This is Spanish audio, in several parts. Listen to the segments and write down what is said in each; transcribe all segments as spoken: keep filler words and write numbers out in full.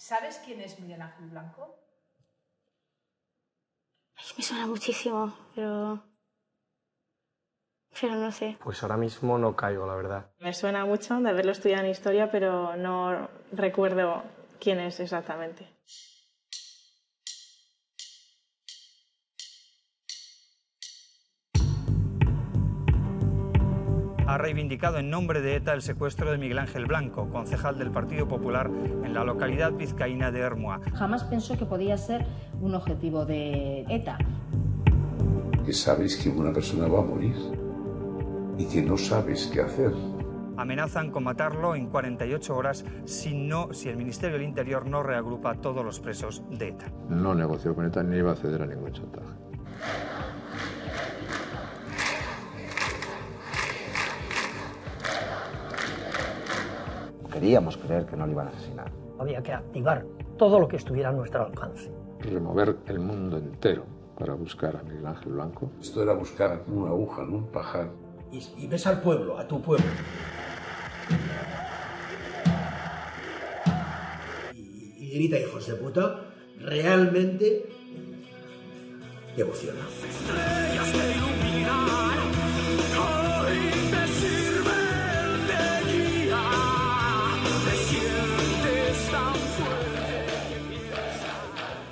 ¿Sabes quién es Miguel Ángel Blanco? Ay, me suena muchísimo, pero... pero no sé. Pues ahora mismo no caigo, la verdad. Me suena mucho de haberlo estudiado en historia, pero no recuerdo quién es exactamente. Ha reivindicado en nombre de ETA el secuestro de Miguel Ángel Blanco, concejal del Partido Popular en la localidad vizcaína de Ermua. Jamás pensó que podía ser un objetivo de ETA. Que sabes que una persona va a morir y que no sabes qué hacer. Amenazan con matarlo en cuarenta y ocho horas si, no, si el Ministerio del Interior no reagrupa a todos los presos de ETA. No negoció con ETA ni iba a ceder a ningún chantaje. Queríamos creer que no le iban a asesinar. Había que activar todo lo que estuviera a nuestro alcance. Remover el mundo entero para buscar a Miguel Ángel Blanco. Esto era buscar una aguja en un pajar. Y, y ves al pueblo, a tu pueblo. Y, y grita, hijos de puta, realmente te emociona. Estrellas te iluminan, hoy te sirven de guía, te sientes tan fuerte que piensas.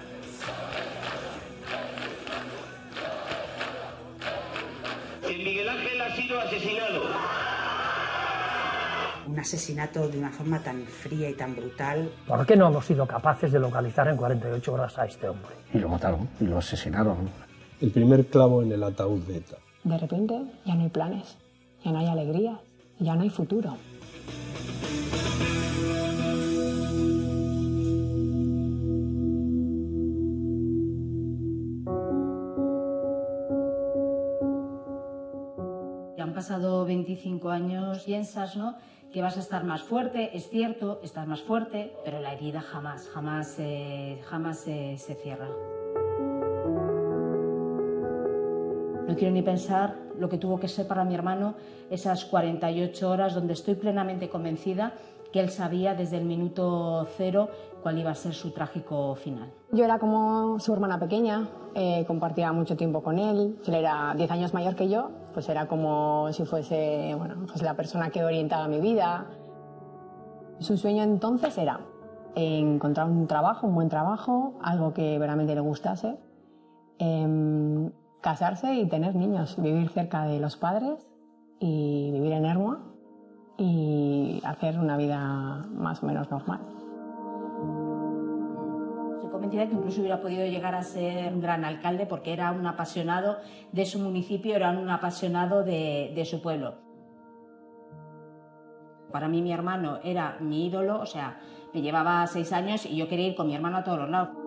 Miguel Ángel ha sido asesinado. Un asesinato de una forma tan fría y tan brutal. ¿Por qué no hemos sido capaces de localizar en cuarenta y ocho horas a este hombre? Y lo mataron, y lo asesinaron. El primer clavo en el ataúd de ETA. De repente ya no hay planes, ya no hay alegría, ya no hay futuro. Han pasado veinticinco años, piensas, ¿no?, que vas a estar más fuerte, es cierto, estás más fuerte, pero la herida jamás, jamás, eh, jamás eh, se cierra. No quiero ni pensar lo que tuvo que ser para mi hermano esas cuarenta y ocho horas donde estoy plenamente convencida que él sabía desde el minuto cero cuál iba a ser su trágico final. Yo era como su hermana pequeña, eh, compartía mucho tiempo con él, él era diez años mayor que yo, pues era como si fuese, bueno, pues la persona que orientaba mi vida. Su sueño entonces era encontrar un trabajo, un buen trabajo, algo que verdaderamente le gustase, eh, casarse y tener niños, vivir cerca de los padres y vivir en Ermua y hacer una vida más o menos normal. Estoy convencida que incluso hubiera podido llegar a ser un gran alcalde porque era un apasionado de su municipio, era un apasionado de, de su pueblo. Para mí mi hermano era mi ídolo, o sea, me llevaba seis años y yo quería ir con mi hermano a todos los lados.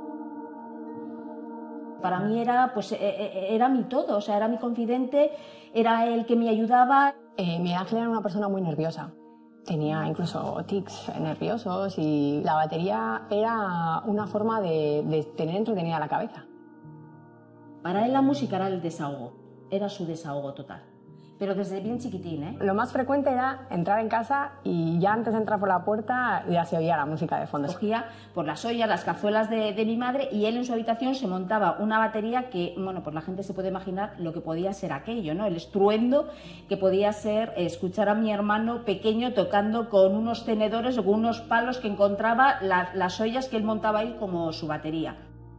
Para mí era, pues, era mi todo, o sea, era mi confidente, era el que me ayudaba. Eh, Miguel Ángel era una persona muy nerviosa. Tenía incluso tics nerviosos y la batería era una forma de, de tener entretenida la cabeza. Para él la música era el desahogo, era su desahogo total. Pero desde bien chiquitín, ¿eh? Lo más frecuente era entrar en casa y ya antes de entrar por la puerta ya se oía la música de fondo. Cogía por las ollas, las cazuelas de, de mi madre y él en su habitación se montaba una batería que, bueno, pues la gente se puede imaginar lo que podía ser aquello, ¿no? El estruendo que podía ser escuchar a mi hermano pequeño tocando con unos tenedores o con unos palos que encontraba la, las ollas que él montaba ahí como su batería.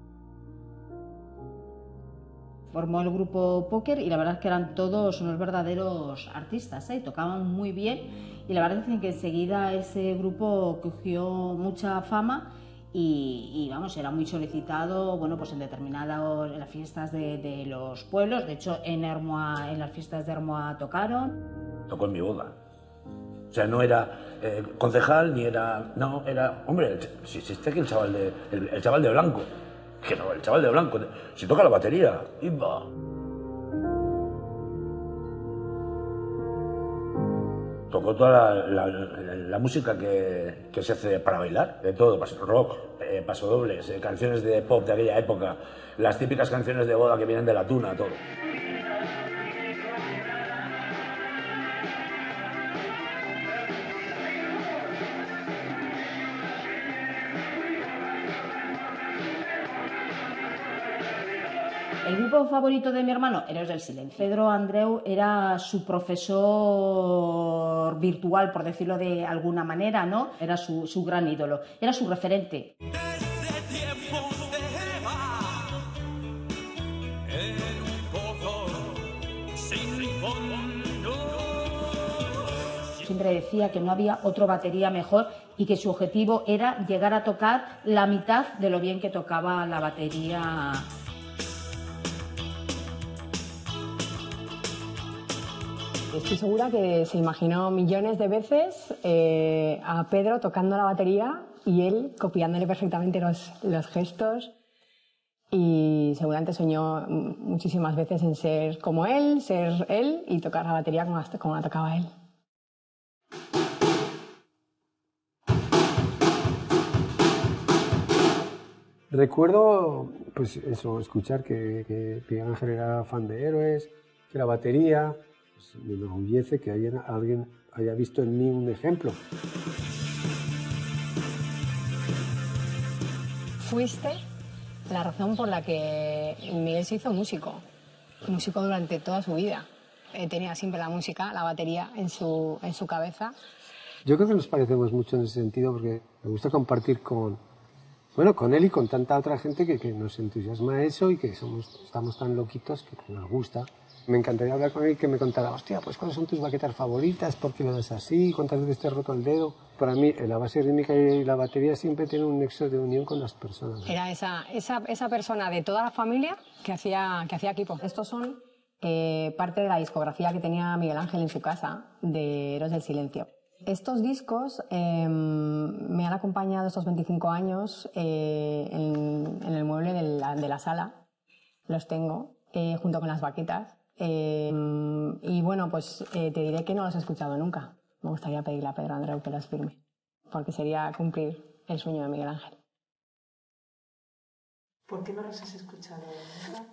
Formó el grupo Póker y la verdad es que eran todos unos verdaderos artistas, ¿eh? Tocaban muy bien y la verdad es que enseguida ese grupo cogió mucha fama y, y vamos, era muy solicitado, bueno, pues en determinadas en las fiestas de, de los pueblos. De hecho en Ermua, en las fiestas de Ermua tocaron. Tocó en mi boda. O sea, no era eh, concejal ni era, no, era, hombre, si existe aquí el chaval de el, el chaval de blanco. Que no, el chaval de blanco, si toca la batería, ¡imba! Tocó toda la, la, la, la música que, que se hace para bailar, de todo, rock, eh, pasodobles, eh, canciones de pop de aquella época, las típicas canciones de boda que vienen de la tuna, todo. El grupo favorito de mi hermano, Héroes del Silencio. Pedro Andreu era su profesor virtual, por decirlo de alguna manera, ¿no? Era su, su gran ídolo, era su referente. Siempre decía que no había otro batería mejor y que su objetivo era llegar a tocar la mitad de lo bien que tocaba la batería. Estoy segura que se imaginó millones de veces eh, a Pedro tocando la batería y él copiándole perfectamente los, los gestos. Y seguramente soñó muchísimas veces en ser como él, ser él y tocar la batería como, como la tocaba él. Recuerdo, pues eso, escuchar que, que Miguel Ángel era fan de Héroes, que la batería, pues me enorgullece que haya, alguien haya visto en mí un ejemplo. Fuiste la razón por la que Miguel se hizo músico, músico durante toda su vida. Eh, tenía siempre la música, la batería en su, en su cabeza. Yo creo que nos parecemos mucho en ese sentido porque me gusta compartir con, bueno, con él y con tanta otra gente que, que nos entusiasma eso y que somos, estamos tan loquitos que nos gusta. Me encantaría hablar con él y que me contara, hostia, pues cuáles son tus baquetas favoritas, por qué lo das así, cuántas veces te has roto el dedo. Para mí, la base rítmica y la batería siempre tienen un nexo de unión con las personas. Era esa, esa, esa persona de toda la familia que hacía, que hacía equipo. Estos son eh, parte de la discografía que tenía Miguel Ángel en su casa, de Héroes del Silencio. Estos discos eh, me han acompañado estos veinticinco años eh, en, en el mueble de la, de la sala. Los tengo, eh, junto con las baquetas. Eh, y bueno, pues eh, te diré que no los he escuchado nunca. Me gustaría pedirle a Pedro Andreu que los firme, porque sería cumplir el sueño de Miguel Ángel. ¿Por qué no los has escuchado nunca?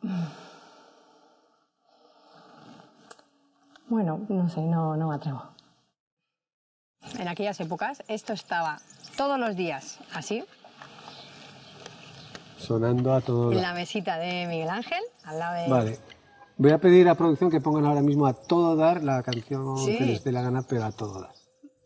Bueno, no sé, no, no me atrevo. En aquellas épocas esto estaba todos los días así. Sonando a todo. En la mesita de Miguel Ángel, al lado de... Vale. Voy a pedir a producción que pongan ahora mismo a todo dar la canción sí. que les dé la gana, pero a todo dar.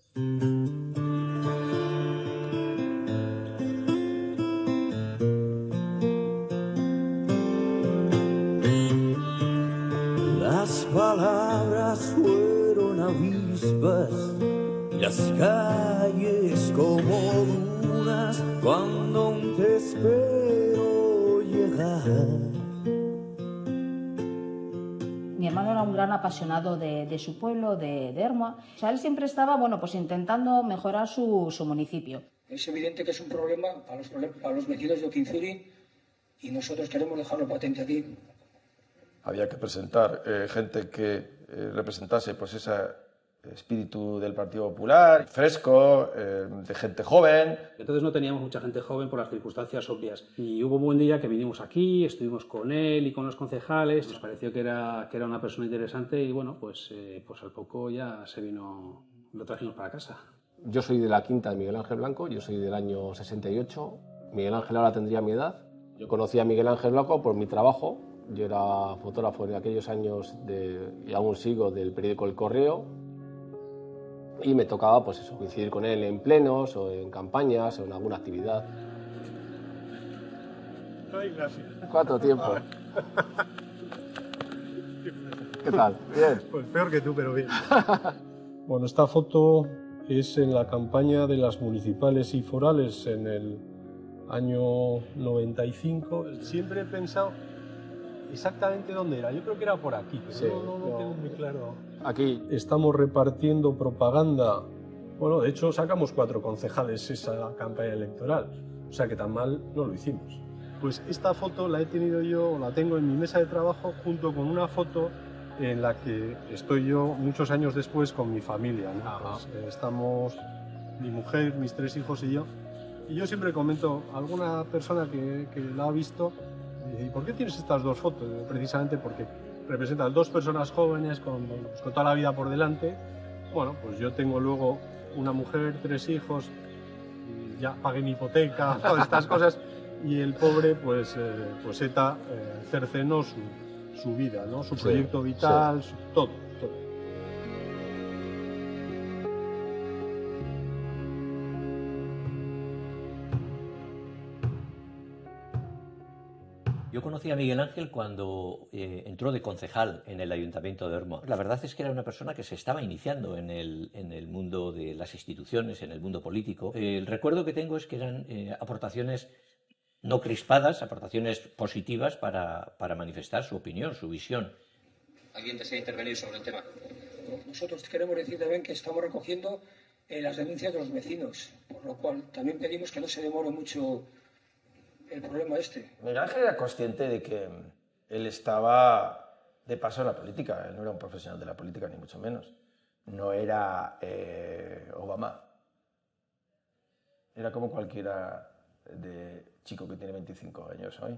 Las palabras fueron avispas y las calles como dunas cuando aún te espero llegar. Mi hermano era un gran apasionado de, de su pueblo, de, de Ermua. O sea, él siempre estaba, bueno, pues intentando mejorar su, su municipio. Es evidente que es un problema para los, para los vecinos de Oquinzuri y nosotros queremos dejarlo patente aquí. Había que presentar eh, gente que eh, representase pues ese espíritu del Partido Popular, fresco, eh, de gente joven. Entonces no teníamos mucha gente joven por las circunstancias obvias. Y hubo un buen día que vinimos aquí, estuvimos con él y con los concejales. Nos pareció que era, que era una persona interesante y bueno, pues, eh, pues al poco ya se vino, lo trajimos para casa. Yo soy de la quinta de Miguel Ángel Blanco, yo soy del año sesenta y ocho. Miguel Ángel ahora tendría mi edad. Yo conocí a Miguel Ángel Blanco por mi trabajo. Yo era fotógrafo en aquellos años de, y aún sigo del periódico El Correo. Y me tocaba pues eso, coincidir con él en plenos o en campañas o en alguna actividad. Ay, gracias. Cuatro tiempos. ¿Qué tal? ¿Bien? Pues peor que tú, pero bien. Bueno, esta foto es en la campaña de las municipales y forales en el año noventa y cinco. Siempre he pensado exactamente dónde era. Yo creo que era por aquí, pero sí, no, no, no, no tengo muy claro. Aquí. Estamos repartiendo propaganda. Bueno, de hecho sacamos cuatro concejales esa campaña electoral. O sea que tan mal no lo hicimos. Pues esta foto la he tenido yo, la tengo en mi mesa de trabajo junto con una foto en la que estoy yo muchos años después con mi familia, ¿no? Pues, eh, estamos mi mujer, mis tres hijos y yo. Y yo siempre comento a alguna persona que, que la ha visto. ¿Y por qué tienes estas dos fotos? Precisamente porque representan dos personas jóvenes con, pues, con toda la vida por delante. Bueno, pues yo tengo luego una mujer, tres hijos, y ya pagué mi hipoteca, todas estas cosas. y el pobre, pues, eh, pues ETA eh, cercenó su, su vida, ¿no? Su proyecto sí, vital, sí. Su, todo, todo. Yo conocí a Miguel Ángel cuando eh, entró de concejal en el Ayuntamiento de Ermua. La verdad es que era una persona que se estaba iniciando en el, en el mundo de las instituciones, en el mundo político. Eh, el recuerdo que tengo es que eran eh, aportaciones no crispadas, aportaciones positivas para, para manifestar su opinión, su visión. ¿Alguien desea intervenir sobre el tema? Nosotros queremos decir también que estamos recogiendo eh, las denuncias de los vecinos, por lo cual también pedimos que no se demore mucho el problema este. Miguel Ángel era consciente de que él estaba de paso en la política. Él no era un profesional de la política, ni mucho menos. No era eh, Obama. Era como cualquiera de chico que tiene veinticinco años hoy.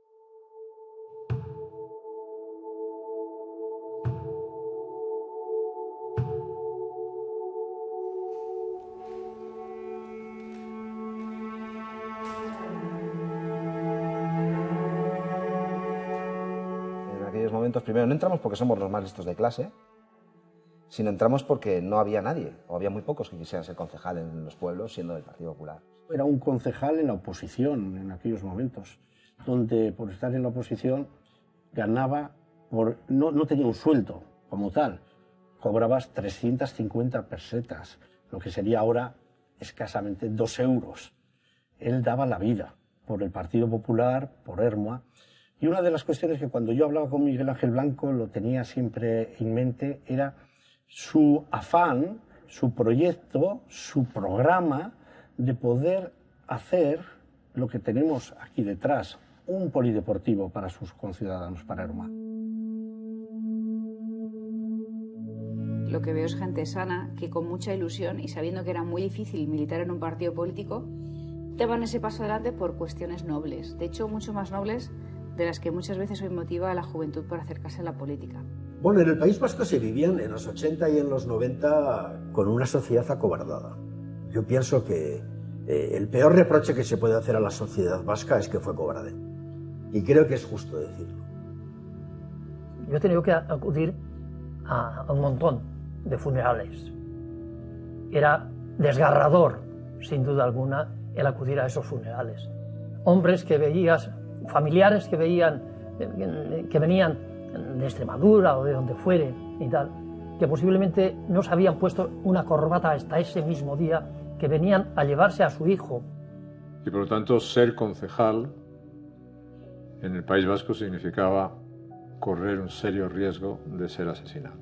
Momentos, primero, no entramos porque somos los más listos de clase, sino entramos porque no había nadie, o había muy pocos que quisieran ser concejal en los pueblos, siendo del Partido Popular. Era un concejal en la oposición en aquellos momentos, donde por estar en la oposición ganaba, por, no, no tenía un sueldo como tal, cobrabas trescientas cincuenta pesetas, lo que sería ahora escasamente dos euros. Él daba la vida por el Partido Popular, por Ermua. Y una de las cuestiones que cuando yo hablaba con Miguel Ángel Blanco lo tenía siempre en mente era su afán, su proyecto, su programa de poder hacer lo que tenemos aquí detrás, un polideportivo para sus conciudadanos, para Ermua. Lo que veo es gente sana que con mucha ilusión y sabiendo que era muy difícil militar en un partido político, daban ese paso adelante por cuestiones nobles, de hecho mucho más nobles de las que muchas veces hoy motiva a la juventud para acercarse a la política. Bueno, en el País Vasco se vivían en los ochenta y en los noventa con una sociedad acobardada. Yo pienso que eh, el peor reproche que se puede hacer a la sociedad vasca es que fue cobarde. Y creo que es justo decirlo. Yo he tenido que acudir a, a un montón de funerales. Era desgarrador, sin duda alguna, el acudir a esos funerales. Hombres que veías, familiares que veían, que venían de Extremadura o de donde fuere y tal, que posiblemente no se habían puesto una corbata hasta ese mismo día, que venían a llevarse a su hijo. Y por lo tanto, ser concejal en el País Vasco significaba correr un serio riesgo de ser asesinado.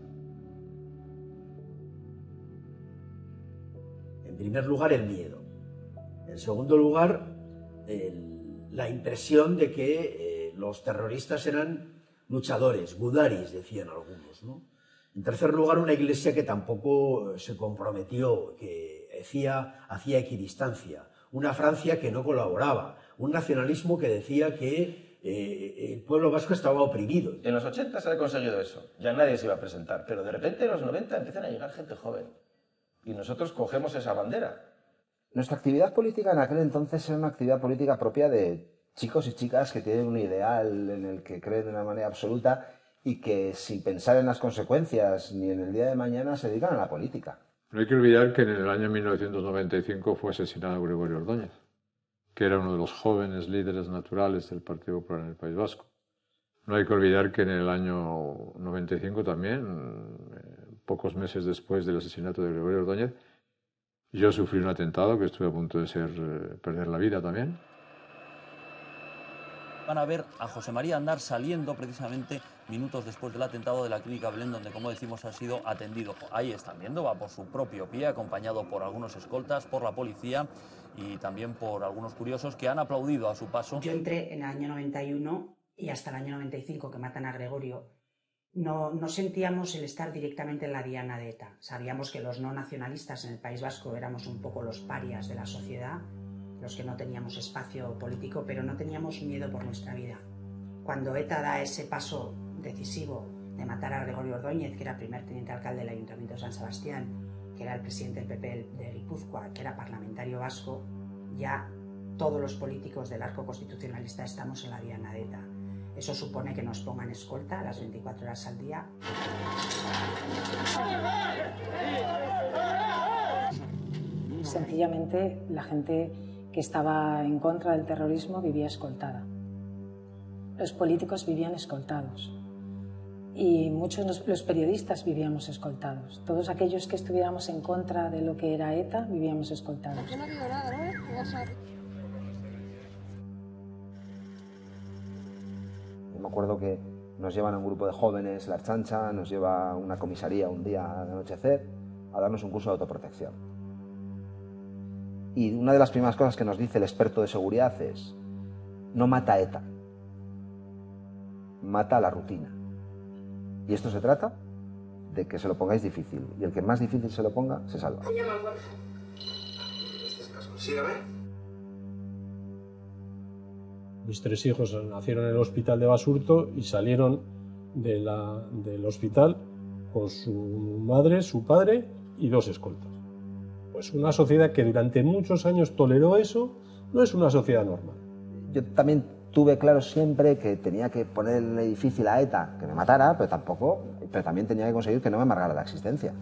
En primer lugar, el miedo. En segundo lugar, el la impresión de que eh, los terroristas eran luchadores, gudaris, decían algunos, ¿no? En tercer lugar, una iglesia que tampoco se comprometió, que hacía, hacía equidistancia, una Francia que no colaboraba, un nacionalismo que decía que eh, el pueblo vasco estaba oprimido. En los ochenta se ha conseguido eso, ya nadie se iba a presentar, pero de repente en los noventa empiezan a llegar gente joven y nosotros cogemos esa bandera. Nuestra actividad política en aquel entonces era una actividad política propia de chicos y chicas que tienen un ideal en el que creen de una manera absoluta y que sin pensar en las consecuencias ni en el día de mañana se dedican a la política. No hay que olvidar que en el año mil novecientos noventa y cinco fue asesinado Gregorio Ordóñez, que era uno de los jóvenes líderes naturales del Partido Popular en el País Vasco. No hay que olvidar que en el año noventa y cinco también, eh, pocos meses después del asesinato de Gregorio Ordóñez, yo sufrí un atentado que estuve a punto de ser, eh, perder la vida también. Van a ver a José María Aznar saliendo precisamente minutos después del atentado de la clínica Belén, donde, como decimos, ha sido atendido. Ahí están viendo, va por su propio pie, acompañado por algunos escoltas, por la policía y también por algunos curiosos que han aplaudido a su paso. Yo entré en el año noventa y uno y hasta el año noventa y cinco, que matan a Gregorio. No, no sentíamos el estar directamente en la diana de ETA. Sabíamos que los no nacionalistas en el País Vasco éramos un poco los parias de la sociedad, los que no teníamos espacio político, pero no teníamos miedo por nuestra vida. Cuando ETA da ese paso decisivo de matar a Gregorio Ordóñez, que era primer teniente alcalde del Ayuntamiento de San Sebastián, que era el presidente del P P de Guipúzcoa, que era parlamentario vasco, ya todos los políticos del arco constitucionalista estamos en la diana de ETA. Eso supone que nos pongan escolta las veinticuatro horas al día. Sencillamente, la gente que estaba en contra del terrorismo vivía escoltada. Los políticos vivían escoltados. Y muchos de los periodistas vivíamos escoltados. Todos aquellos que estuviéramos en contra de lo que era ETA vivíamos escoltados. Yo no digo nada, ¿no? Me acuerdo que nos llevan a un grupo de jóvenes, la Archancha, nos lleva a una comisaría un día al anochecer a darnos un curso de autoprotección. Y una de las primeras cosas que nos dice el experto de seguridad es: no mata a ETA, mata a la rutina. Y esto se trata de que se lo pongáis difícil, y el que más difícil se lo ponga, se salva. Mis tres hijos nacieron en el hospital de Basurto y salieron de la, del hospital con su madre, su padre y dos escoltas. Pues una sociedad que durante muchos años toleró eso no es una sociedad normal. Yo también tuve claro siempre que tenía que ponerle difícil a ETA que me matara, pero tampoco, pero también tenía que conseguir que no me amargara la existencia.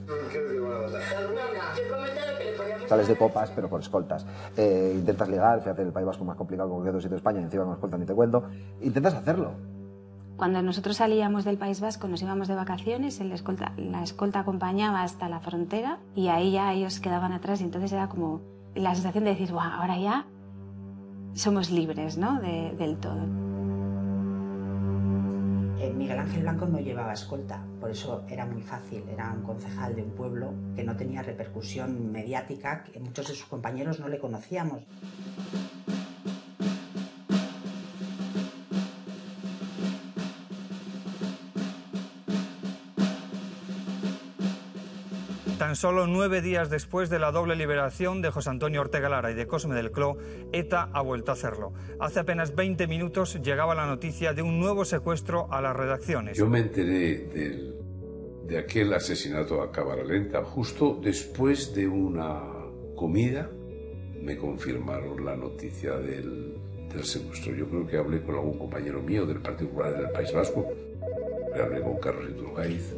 Sales de copas, pero con escoltas. Eh, intentas ligar, fíjate, el País Vasco es más complicado que cualquier otro sitio de España, y encima con escoltas ni te cuento. Intentas hacerlo. Cuando nosotros salíamos del País Vasco, nos íbamos de vacaciones, el escolta, la escolta acompañaba hasta la frontera y ahí ya ellos quedaban atrás, y entonces era como la sensación de decir, ¡guau! Ahora ya somos libres, ¿no? De, del todo. Eh, Miguel Ángel Blanco no llevaba escolta, por eso era muy fácil. Era un concejal de un pueblo que no tenía repercusión mediática, que muchos de sus compañeros no le conocíamos. Tan solo nueve días después de la doble liberación de José Antonio Ortega Lara y de Cosme del Cló, ETA ha vuelto a hacerlo. Hace apenas veinte minutos llegaba la noticia de un nuevo secuestro a las redacciones. Yo me enteré del, de aquel asesinato a cámara lenta justo después de una comida. Me confirmaron la noticia del, del secuestro. Yo creo que hablé con algún compañero mío del Partido Popular del País Vasco. Hablé con Carlos Iturgaiz.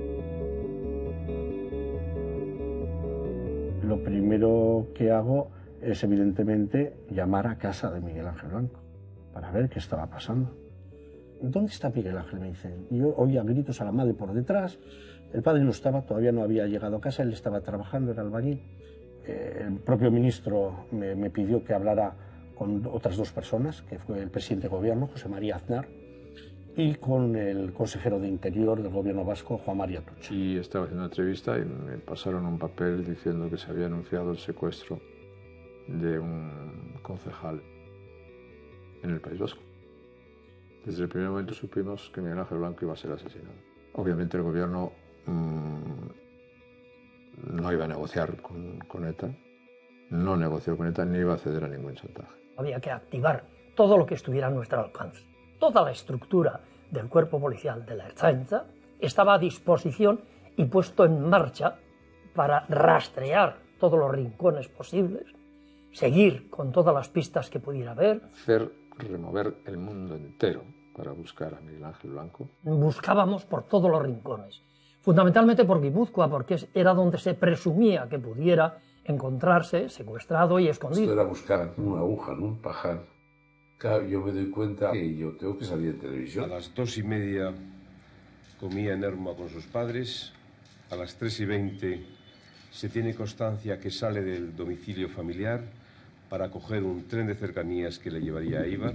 Lo primero que hago es, evidentemente, llamar a casa de Miguel Ángel Blanco para ver qué estaba pasando. ¿Dónde está Miguel Ángel? Me dicen. Y yo oía gritos a la madre por detrás. El padre no estaba, todavía no había llegado a casa, él estaba trabajando, era albañil. Eh, el propio ministro me, me pidió que hablara con otras dos personas, que fue el presidente de gobierno, José María Aznar, y con el consejero de Interior del gobierno vasco, Juan María Tucha. Y estaba haciendo una entrevista y me pasaron un papel diciendo que se había anunciado el secuestro de un concejal en el País Vasco. Desde el primer momento supimos que Miguel Ángel Blanco iba a ser asesinado. Obviamente el gobierno mmm, no iba a negociar con, con ETA, no negoció con ETA ni iba a ceder a ningún chantaje. Había que activar todo lo que estuviera a nuestro alcance. Toda la estructura del cuerpo policial de la Ertzaintza estaba a disposición y puesto en marcha para rastrear todos los rincones posibles, seguir con todas las pistas que pudiera haber. Hacer remover el mundo entero para buscar a Miguel Ángel Blanco. Buscábamos por todos los rincones, fundamentalmente por Guipúzcoa, porque era donde se presumía que pudiera encontrarse secuestrado y escondido. Esto era buscar una aguja en un pajar. Claro, yo me doy cuenta que yo tengo que salir en televisión. A las dos y media comía en Ermua con sus padres. A las tres y veinte se tiene constancia que sale del domicilio familiar para coger un tren de cercanías que le llevaría a Eibar.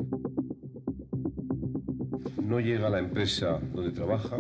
No llega a la empresa donde trabaja,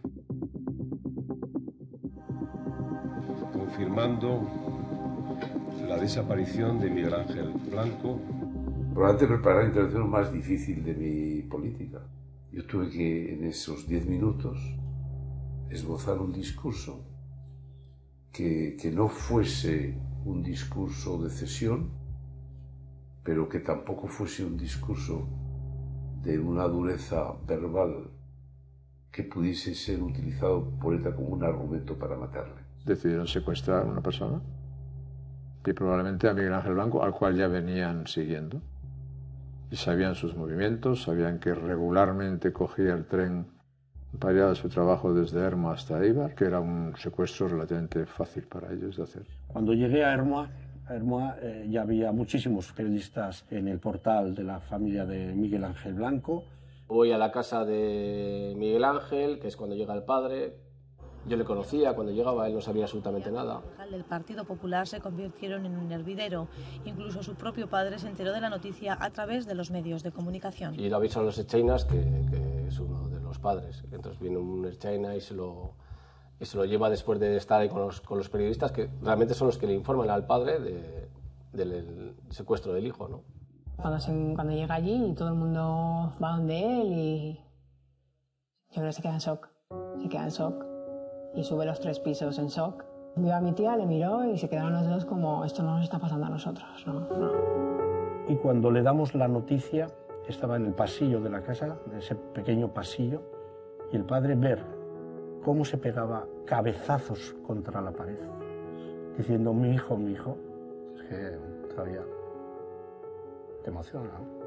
confirmando la desaparición de Miguel Ángel Blanco. Probablemente preparar la intervención más difícil de mi política. Yo tuve que, en esos diez minutos, esbozar un discurso que, que no fuese un discurso de cesión, pero que tampoco fuese un discurso de una dureza verbal que pudiese ser utilizado por ETA como un argumento para matarle. ¿Decidieron secuestrar a una persona? y probablemente a Miguel Ángel Blanco, al cual ya venían siguiendo. Y sabían sus movimientos, sabían que regularmente cogía el tren para ir a su trabajo desde Ermua hasta Eibar, que era un secuestro relativamente fácil para ellos de hacer. Cuando llegué a Ermua, a Ermua eh, ya había muchísimos periodistas en el portal de la familia de Miguel Ángel Blanco. Voy a la casa de Miguel Ángel, que es cuando llega el padre. Yo le conocía, cuando llegaba él no sabía absolutamente nada. El Partido Popular se convirtieron en un hervidero. Incluso su propio padre se enteró de la noticia a través de los medios de comunicación. Y lo avisan a los Ertzainas, que, que es uno de los padres. Entonces viene un Ertzaina y se lo, y se lo lleva después de estar ahí con los, con los periodistas, que realmente son los que le informan al padre de, del secuestro del hijo, ¿no? Cuando, se, cuando llega allí y todo el mundo va donde él y yo creo que se queda en shock, se queda en shock y sube los tres pisos en shock. Vio a mi tía, le miró y se quedaron los dos como esto no nos está pasando a nosotros, ¿no? no. Y cuando le damos la noticia, estaba en el pasillo de la casa, en ese pequeño pasillo, y el padre ver cómo se pegaba cabezazos contra la pared, diciendo mi hijo, mi hijo, es que todavía te emociona, ¿no?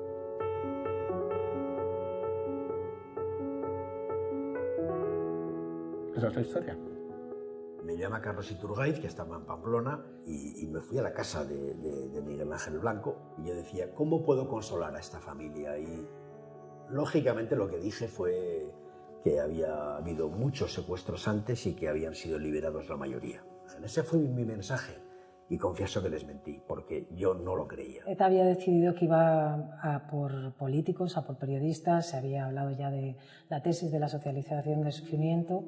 Esa es la historia. Me llama Carlos Iturgaiz, que estaba en Pamplona, y, y me fui a la casa de, de, de Miguel Ángel Blanco, y yo decía, ¿cómo puedo consolar a esta familia? Y lógicamente lo que dije fue que había habido muchos secuestros antes y que habían sido liberados la mayoría. Ese fue mi, mi mensaje. Y confieso que les mentí, porque yo no lo creía. ETA había decidido que iba a por políticos, a por periodistas, se había hablado ya de la tesis de la socialización del sufrimiento.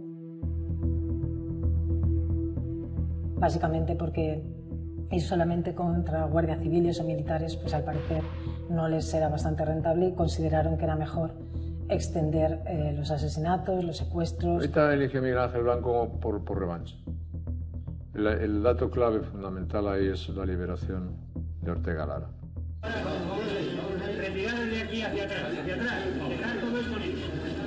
Básicamente porque ir solamente contra guardias civiles o militares, pues al parecer no les era bastante rentable y consideraron que era mejor extender eh, los asesinatos, los secuestros. ETA eligió a Miguel Ángel Blanco por, por revancha. El, el dato clave fundamental ahí es la liberación de Ortega Lara. Retirar de aquí hacia atrás, hacia atrás, dejar todo esto listo.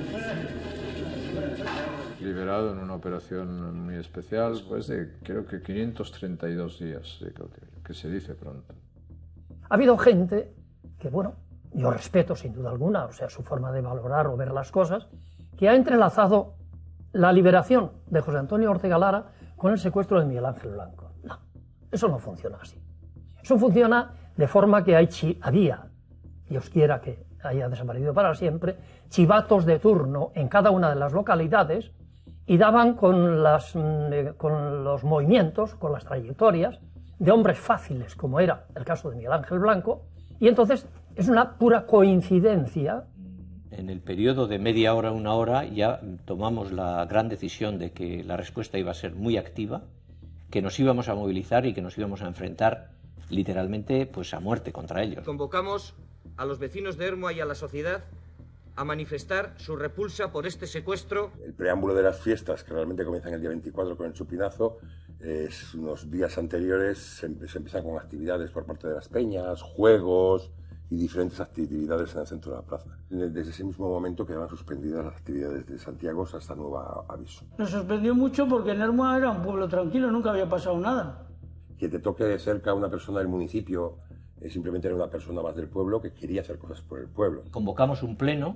Liberado en una operación muy especial, después de creo que quinientos treinta y dos días de cautiverio, que se dice pronto. Ha habido gente que, bueno, yo respeto sin duda alguna, o sea, su forma de valorar o ver las cosas, que ha entrelazado la liberación de José Antonio Ortega Lara con el secuestro de Miguel Ángel Blanco. No, eso no funciona así. Eso funciona de forma que hay chi había, Dios quiera que haya desaparecido para siempre, chivatos de turno en cada una de las localidades y daban con, las, con los movimientos, con las trayectorias de hombres fáciles, como era el caso de Miguel Ángel Blanco, y entonces es una pura coincidencia. En el periodo de media hora, una hora, ya tomamos la gran decisión de que la respuesta iba a ser muy activa, que nos íbamos a movilizar y que nos íbamos a enfrentar literalmente pues, a muerte contra ellos. Convocamos a los vecinos de Ermua y a la sociedad a manifestar su repulsa por este secuestro. El preámbulo de las fiestas, que realmente comienzan el día veinticuatro con el chupinazo, es unos días anteriores se, se empiezan con actividades por parte de las peñas, juegos y diferentes actividades en el centro de la plaza. Desde ese mismo momento quedaban suspendidas las actividades de Santiago hasta nuevo aviso. Nos sorprendió mucho porque en Ermua era un pueblo tranquilo, nunca había pasado nada. Que te toque de cerca una persona del municipio es simplemente era una persona más del pueblo que quería hacer cosas por el pueblo. Convocamos un pleno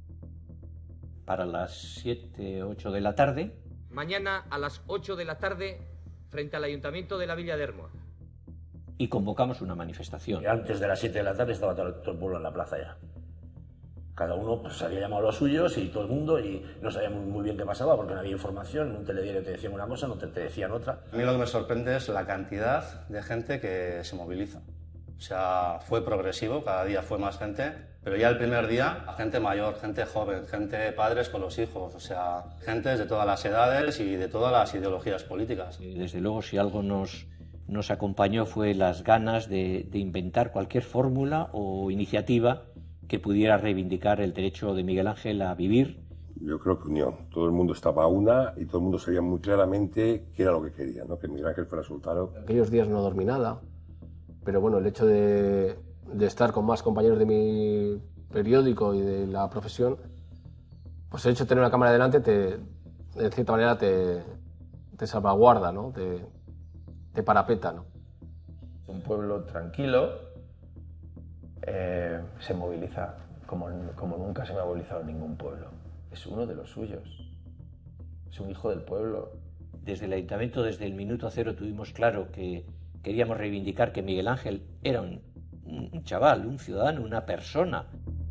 para las siete, ocho de la tarde. Mañana a las ocho de la tarde frente al Ayuntamiento de la Villa de Ermua. Y convocamos una manifestación. Y antes de las siete de la tarde estaba todo el pueblo en la plaza ya. Cada uno pues, había llamado a los suyos y todo el mundo, y no sabíamos muy bien qué pasaba porque no había información. En un telediario te decían una cosa, no te, te decían otra. A mí lo que me sorprende es la cantidad de gente que se moviliza. O sea, fue progresivo, cada día fue más gente, pero ya el primer día, gente mayor, gente joven, gente padres con los hijos, o sea, gentes de todas las edades y de todas las ideologías políticas. Desde luego, si algo nos, nos acompañó fue las ganas de, de inventar cualquier fórmula o iniciativa que pudiera reivindicar el derecho de Miguel Ángel a vivir. Yo creo que unión. Todo el mundo estaba a una y todo el mundo sabía muy claramente qué era lo que quería, ¿no? Que Miguel Ángel fuera soltado. Aquellos días no dormí nada. Pero bueno, el hecho de, de estar con más compañeros de mi periódico y de la profesión, pues el hecho de tener una cámara delante, te, de cierta manera, te, te salvaguarda, ¿no? Te, te parapeta, ¿no? Un pueblo tranquilo eh, se moviliza como, como nunca se me ha movilizado ningún pueblo. Es uno de los suyos. Es un hijo del pueblo. Desde el ayuntamiento, desde el minuto cero, tuvimos claro que queríamos reivindicar que Miguel Ángel era un, un chaval, un ciudadano, una persona.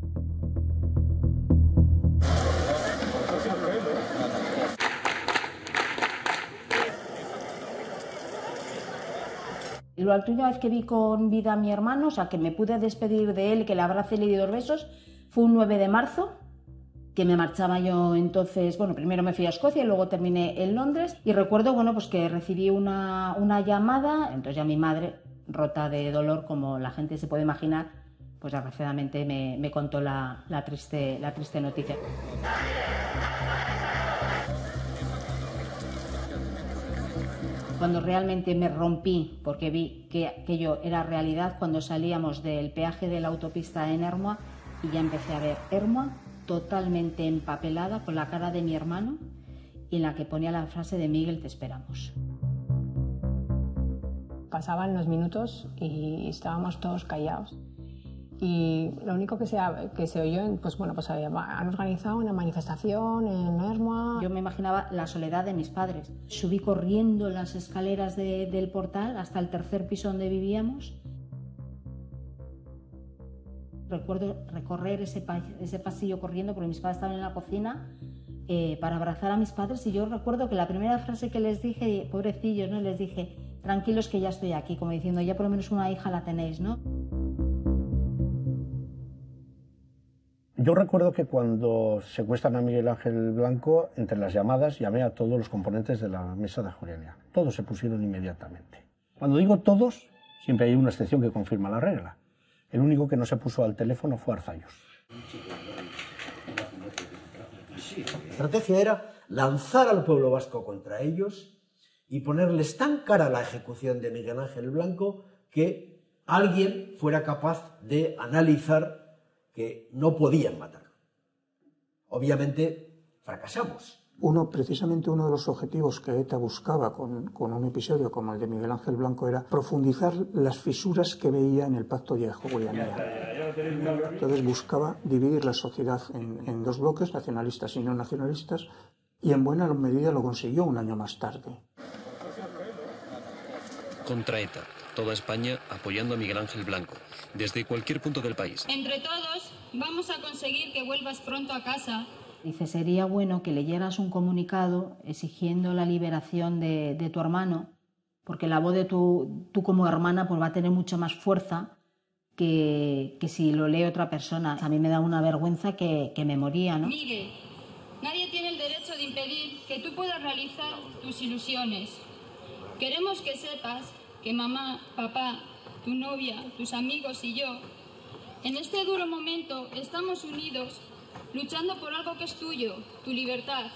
La última vez que vi con vida a mi hermano, o sea, que me pude despedir de él, que le abracé y le di dos besos, fue un nueve de marzo, que me marchaba yo entonces, bueno, primero me fui a Escocia y luego terminé en Londres, y recuerdo, bueno, pues que recibí una, una llamada, entonces ya mi madre, rota de dolor, como la gente se puede imaginar, pues desgraciadamente me, me contó la, la, triste, la triste noticia. Cuando realmente me rompí, porque vi que aquello era realidad, cuando salíamos del peaje de la autopista en Ermua, y ya empecé a ver Ermua totalmente empapelada con la cara de mi hermano, y en la que ponía la frase de Miguel, te esperamos. Pasaban los minutos y estábamos todos callados. Y lo único que se, que se oyó, pues bueno, pues había, han organizado una manifestación en Ermua. Yo me imaginaba la soledad de mis padres. Subí corriendo las escaleras de, del portal hasta el tercer piso donde vivíamos. Recuerdo recorrer ese, pa ese pasillo corriendo porque mis padres estaban en la cocina eh, para abrazar a mis padres, y yo recuerdo que la primera frase que les dije, pobrecillos, ¿no? Les dije, tranquilos que ya estoy aquí, como diciendo, ya por lo menos una hija la tenéis, ¿no? Yo recuerdo que cuando secuestran a Miguel Ángel Blanco, entre las llamadas llamé a todos los componentes de la mesa de Ajuria. Todos se pusieron inmediatamente. Cuando digo todos, siempre hay una excepción que confirma la regla. El único que no se puso al teléfono fue Arzayus. La estrategia era lanzar al pueblo vasco contra ellos y ponerles tan cara la ejecución de Miguel Ángel Blanco que alguien fuera capaz de analizar que no podían matarlo. Obviamente fracasamos. Uno, precisamente uno de los objetivos que ETA buscaba con, con un episodio como el de Miguel Ángel Blanco era profundizar las fisuras que veía en el pacto de Ajuria. Entonces buscaba dividir la sociedad en, en dos bloques, nacionalistas y no nacionalistas, y en buena medida lo consiguió un año más tarde. Contra ETA, toda España apoyando a Miguel Ángel Blanco, desde cualquier punto del país. Entre todos vamos a conseguir que vuelvas pronto a casa. Dice, sería bueno que leyeras un comunicado exigiendo la liberación de, de tu hermano, porque la voz de tu, tú como hermana pues va a tener mucha más fuerza que, que si lo lee otra persona. A mí me da una vergüenza que, que me moría, ¿no? Miguel, nadie tiene el derecho de impedir que tú puedas realizar tus ilusiones. Queremos que sepas que mamá, papá, tu novia, tus amigos y yo, en este duro momento estamos unidos, luchando por algo que es tuyo, tu libertad.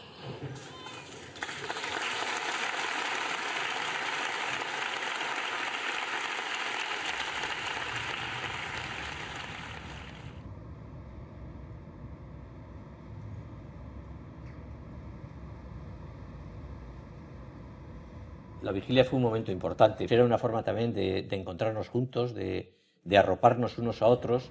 La vigilia fue un momento importante. Era una forma también de, de encontrarnos juntos, de, de arroparnos unos a otros.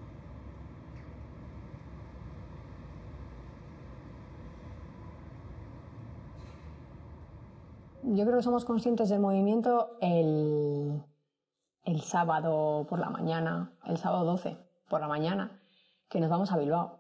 Yo creo que somos conscientes del movimiento el, el sábado por la mañana, el sábado doce por la mañana, que nos vamos a Bilbao.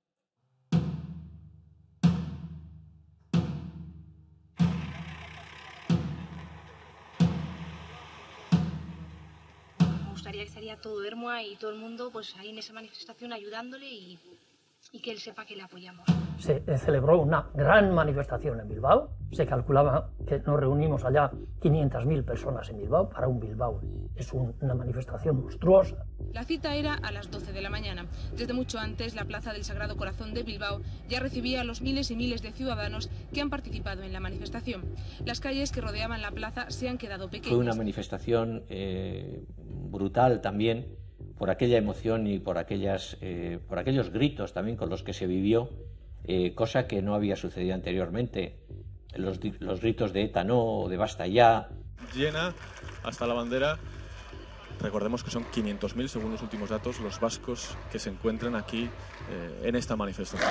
Me gustaría que estaría todo Ermua y todo el mundo pues ahí en esa manifestación ayudándole y, y que él sepa que le apoyamos. Se celebró una gran manifestación en Bilbao. Se calculaba que nos reunimos allá quinientas mil personas en Bilbao para un Bilbao. Es un, una manifestación monstruosa. La cita era a las doce de la mañana. Desde mucho antes, la Plaza del Sagrado Corazón de Bilbao ya recibía a los miles y miles de ciudadanos que han participado en la manifestación. Las calles que rodeaban la plaza se han quedado pequeñas. Fue una manifestación eh, brutal también por aquella emoción y por, aquellas, eh, por aquellos gritos también con los que se vivió, eh, cosa que no había sucedido anteriormente. Los, los gritos de ETA no, de basta ya. Llena hasta la bandera Recordemos que son quinientos mil, según los últimos datos, los vascos que se encuentran aquí eh, en esta manifestación.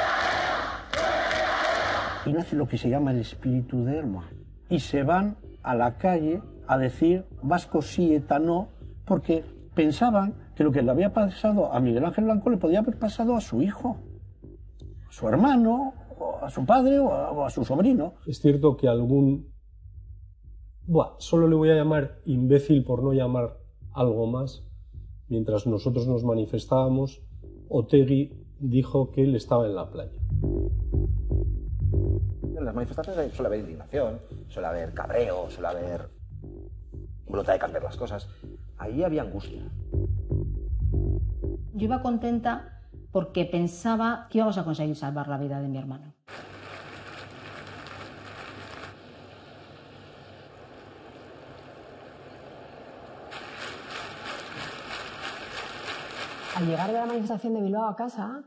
Y nace lo que se llama el espíritu de Ermua. Y se van a la calle a decir vasco sí, ETA no, porque pensaban que lo que le había pasado a Miguel Ángel Blanco le podía haber pasado a su hijo, a su hermano, o a su padre o a, o a su sobrino. Es cierto que algún... Buah, solo le voy a llamar imbécil por no llamar algo más. Mientras nosotros nos manifestábamos, Otegi dijo que él estaba en la playa. En las manifestaciones suele haber indignación, suele haber cabreo, suele haber voluntad de cambiar las cosas. Ahí había angustia. Yo iba contenta porque pensaba que íbamos a conseguir salvar la vida de mi hermano. Al llegar de la manifestación de Bilbao a casa,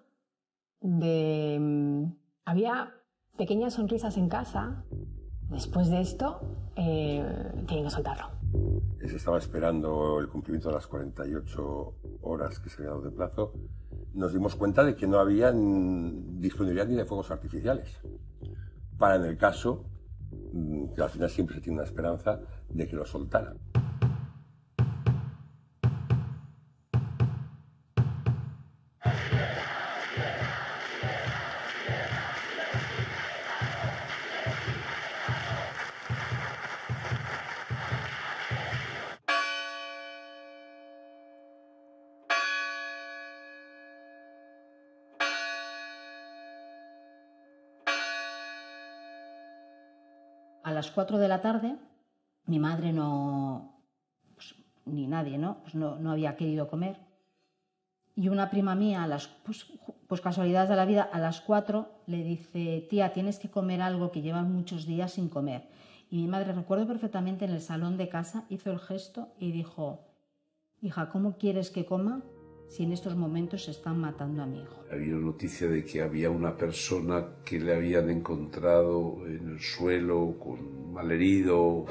de... había pequeñas sonrisas en casa. Después de esto, eh, tienen que soltarlo. Se estaba esperando el cumplimiento de las cuarenta y ocho horas que se había dado de plazo. Nos dimos cuenta de que no había disponibilidad ni de fuegos artificiales. Para en el caso, que al final siempre se tiene una esperanza de que lo soltaran. A las cuatro de la tarde, mi madre no, pues, ni nadie, ¿no? Pues no, no había querido comer. Y una prima mía, a las, pues, pues casualidades de la vida, a las cuatro le dice, tía, tienes que comer algo que llevas muchos días sin comer. Y mi madre, recuerdo perfectamente, en el salón de casa hizo el gesto y dijo, hija, ¿cómo quieres que coma si en estos momentos se están matando a mi hijo? Había noticia de que había una persona que le habían encontrado en el suelo con malherido.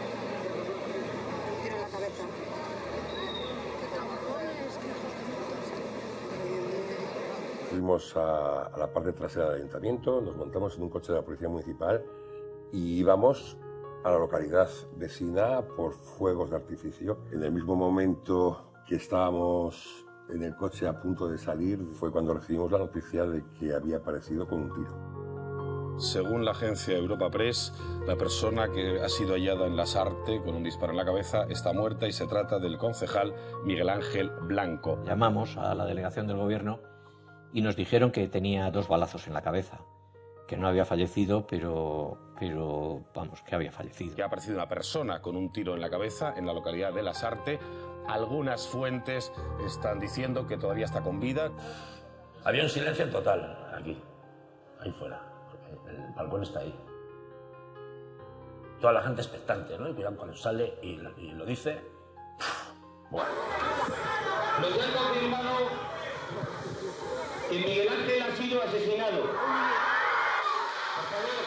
Fuimos a, a la parte trasera del ayuntamiento, nos montamos en un coche de la Policía Municipal y íbamos a la localidad vecina por fuegos de artificio. En el mismo momento que estábamos en el coche a punto de salir fue cuando recibimos la noticia de que había aparecido con un tiro. Según la agencia Europa Press, la persona que ha sido hallada en Lasarte con un disparo en la cabeza está muerta y se trata del concejal Miguel Ángel Blanco. Llamamos a la delegación del gobierno y nos dijeron que tenía dos balazos en la cabeza, que no había fallecido, pero, pero vamos, que había fallecido. Que ha aparecido una persona con un tiro en la cabeza en la localidad de Lasarte. Algunas fuentes están diciendo que todavía está con vida. Había un silencio total aquí, ahí fuera, porque el balcón está ahí. Toda la gente expectante, ¿no? Y cuidado cuando sale y lo, y lo dice. Bueno. Nos han confirmado que Miguel Ángel ha sido asesinado. Por favor.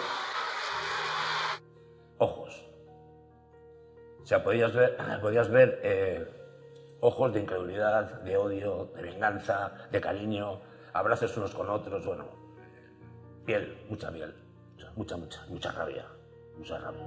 Ojos. O sea, podías ver, podías ver eh, ojos de incredulidad, de odio, de venganza, de cariño, abrazos unos con otros, bueno, piel, mucha piel, mucha, mucha, mucha rabia, mucha rabia.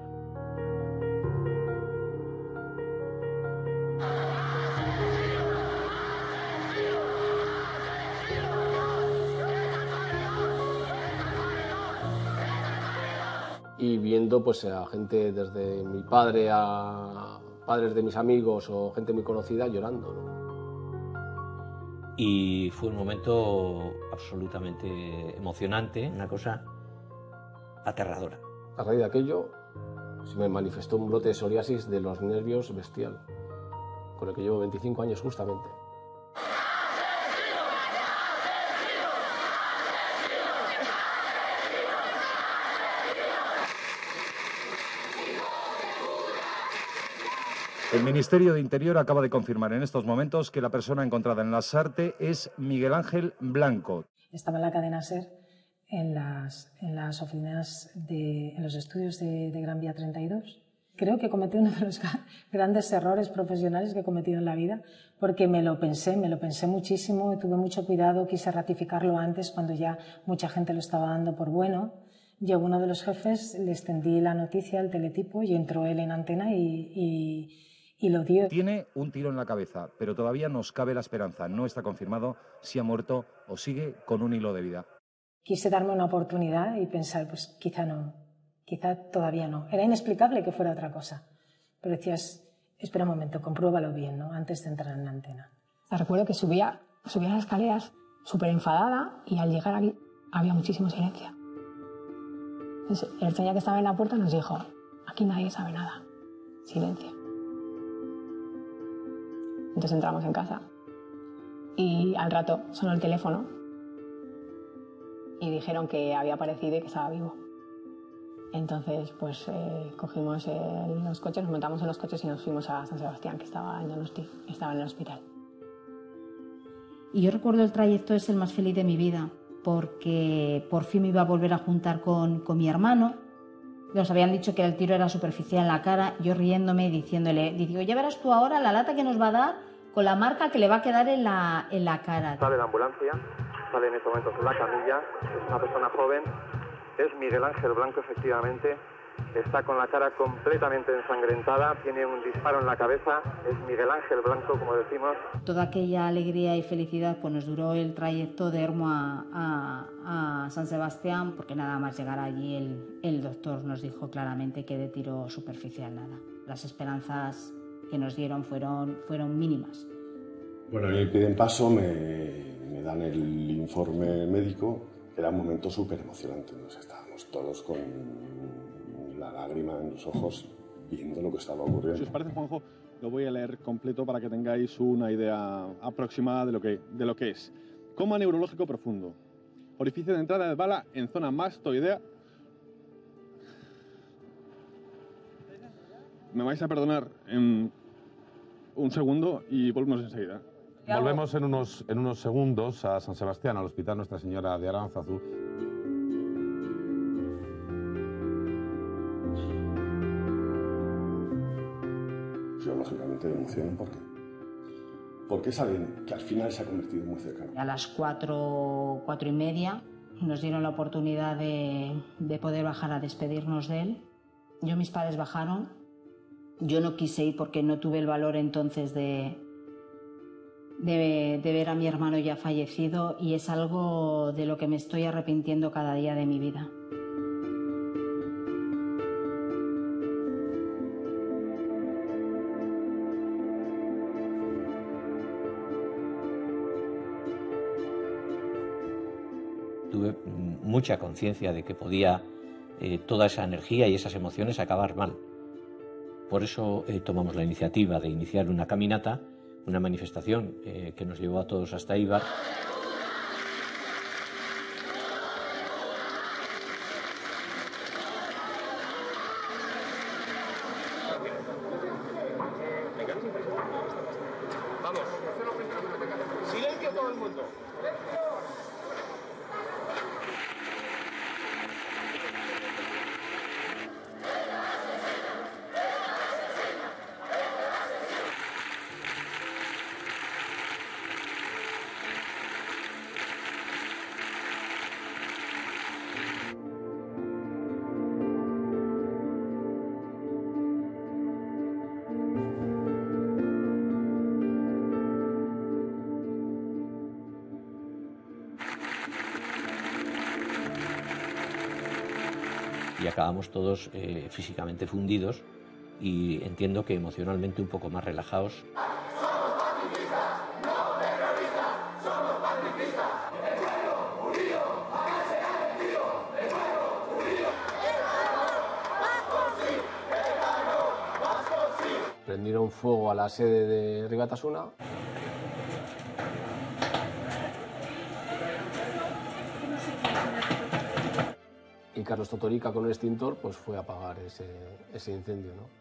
Y viendo pues a gente desde mi padre a padres de mis amigos o gente muy conocida llorando, ¿no? Y fue un momento absolutamente emocionante, una cosa aterradora. A raíz de aquello se me manifestó un brote de psoriasis de los nervios bestial, con el que llevo veinticinco años justamente. El Ministerio de Interior acaba de confirmar en estos momentos que la persona encontrada en Lasarte es Miguel Ángel Blanco. Estaba en la cadena SER, en las, en las oficinas, de, en los estudios de, de Gran Vía treinta y dos, creo que cometí uno de los grandes errores profesionales que he cometido en la vida, porque me lo pensé, me lo pensé muchísimo, tuve mucho cuidado, quise ratificarlo antes cuando ya mucha gente lo estaba dando por bueno. Y a uno de los jefes le extendí la noticia, el teletipo, y entró él en antena y, y, y lo dio. Tiene un tiro en la cabeza, pero todavía nos cabe la esperanza. No está confirmado si ha muerto o sigue con un hilo de vida. Quise darme una oportunidad y pensar, pues quizá no, quizá todavía no. Era inexplicable que fuera otra cosa. Pero decías, espera un momento, compruébalo bien, ¿no? Antes de entrar en la antena. Recuerdo que subía, subía las escaleras súper enfadada y al llegar aquí había muchísimo silencio. Entonces, el señor que estaba en la puerta nos dijo, aquí nadie sabe nada. Silencio. Entonces entramos en casa y al rato sonó el teléfono y dijeron que había aparecido y que estaba vivo. Entonces, pues eh, cogimos el, los coches, nos montamos en los coches y nos fuimos a San Sebastián, que estaba en Donosti, estaba en el hospital. Y yo recuerdo el trayecto es el más feliz de mi vida, porque por fin me iba a volver a juntar con, con mi hermano. Nos habían dicho que el tiro era superficial en la cara, yo riéndome y diciéndole, digo, ya verás tú ahora la lata que nos va a dar con la marca que le va a quedar en la, en la cara. Sale la ambulancia, sale en estos momentos en la camilla, es una persona joven, es Miguel Ángel Blanco efectivamente, está con la cara completamente ensangrentada, tiene un disparo en la cabeza, es Miguel Ángel Blanco, como decimos. Toda aquella alegría y felicidad pues nos duró el trayecto de Ermo a, a, a San Sebastián, porque nada más llegar allí el, el doctor nos dijo claramente que de tiro superficial nada. Las esperanzas que nos dieron fueron, fueron mínimas. Bueno, en el pie de paso me, me dan el informe médico, era un momento súper emocionante, nos estábamos todos con la lágrima en los ojos viendo lo que estaba ocurriendo. Si os parece, Juanjo, lo voy a leer completo para que tengáis una idea aproximada de lo que, de lo que es. Coma neurológico profundo. Orificio de entrada de bala en zona mastoidea. Me vais a perdonar en un segundo y volvemos enseguida. Volvemos en unos, en unos segundos a San Sebastián, al Hospital Nuestra Señora de Aránzazu. Yo, lógicamente, me emociono. ¿Por qué? Porque saben que al final se ha convertido muy cercano. A las cuatro, cuatro y media nos dieron la oportunidad de, de poder bajar a despedirnos de él. Yo, mis padres bajaron. Yo no quise ir porque no tuve el valor entonces de... De, de ver a mi hermano ya fallecido, y es algo de lo que me estoy arrepintiendo cada día de mi vida. Tuve mucha conciencia de que podía eh, toda esa energía y esas emociones acabar mal. Por eso eh, tomamos la iniciativa de iniciar una caminata, una manifestación eh, que nos llevó a todos hasta Eibar. Vamos. Silencio todo el mundo. Y acabamos todos eh, físicamente fundidos y entiendo que emocionalmente un poco más relajados. Prendieron fuego a la sede de Ribatasuna. Y Carlos Totorica con el extintor pues fue a apagar ese, ese incendio, ¿no?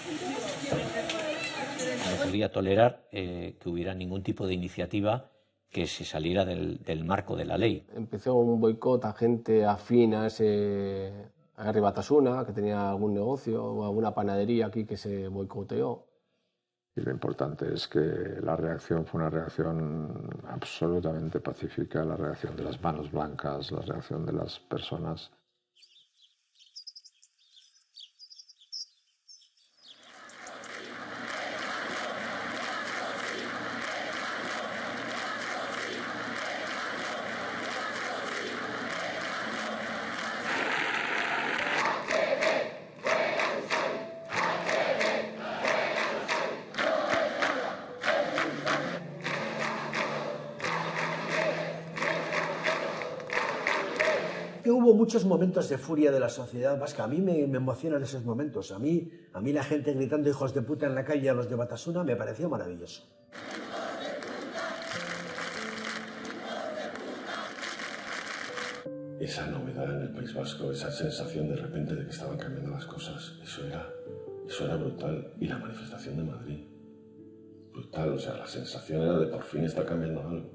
No podía tolerar eh, que hubiera ningún tipo de iniciativa que se saliera del, del marco de la ley. Empezó un boicot a gente afín a ese a Herri Batasuna, que tenía algún negocio o alguna panadería aquí que se boicoteó. Y lo importante es que la reacción fue una reacción absolutamente pacífica, la reacción de las manos blancas, la reacción de las personas. Hubo muchos momentos de furia de la sociedad vasca. A mí me, me emocionan esos momentos. A mí, a mí la gente gritando hijos de puta en la calle a los de Batasuna me pareció maravilloso. Esa novedad en el País Vasco, esa sensación de repente de que estaban cambiando las cosas, eso era, eso era brutal. Y la manifestación de Madrid, brutal. O sea, la sensación era de por fin está cambiando algo.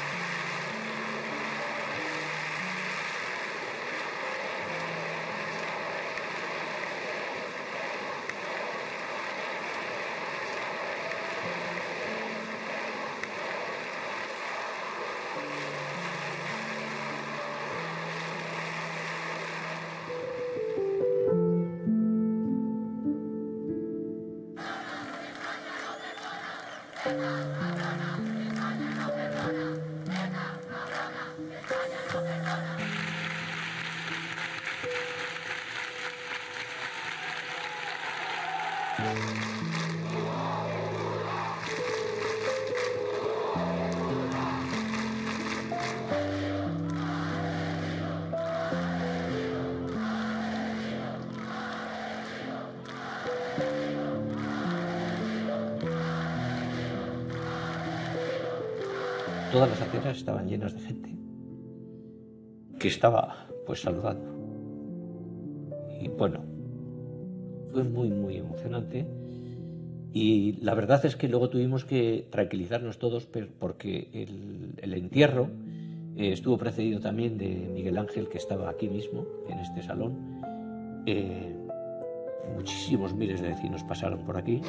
Todas las aceras estaban llenas de gente que estaba pues saludando. Y bueno, fue muy muy emocionante y la verdad es que luego tuvimos que tranquilizarnos todos porque el, el entierro eh, estuvo precedido también de Miguel Ángel, que estaba aquí mismo en este salón. Eh, muchísimos miles de vecinos pasaron por aquí.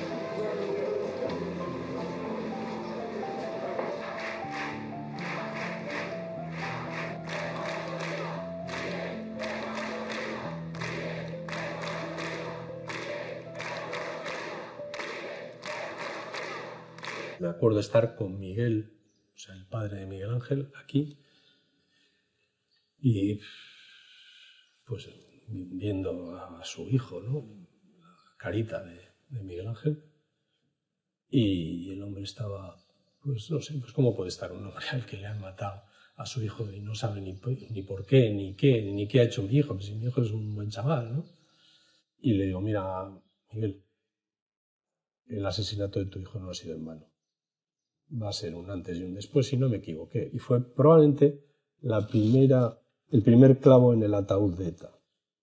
Me acuerdo estar con Miguel, o sea, el padre de Miguel Ángel, aquí, y pues viendo a su hijo, ¿no? La carita de, de Miguel Ángel, y el hombre estaba, pues no sé, pues cómo puede estar un hombre al que le han matado a su hijo y no sabe ni, ni por qué, ni qué, ni qué ha hecho mi hijo, pues si mi hijo es un buen chaval, ¿no? Y le digo, mira, Miguel, el asesinato de tu hijo no ha sido en vano. Va a ser un antes y un después, si no me equivoqué. Y fue probablemente la primera, el primer clavo en el ataúd de ETA.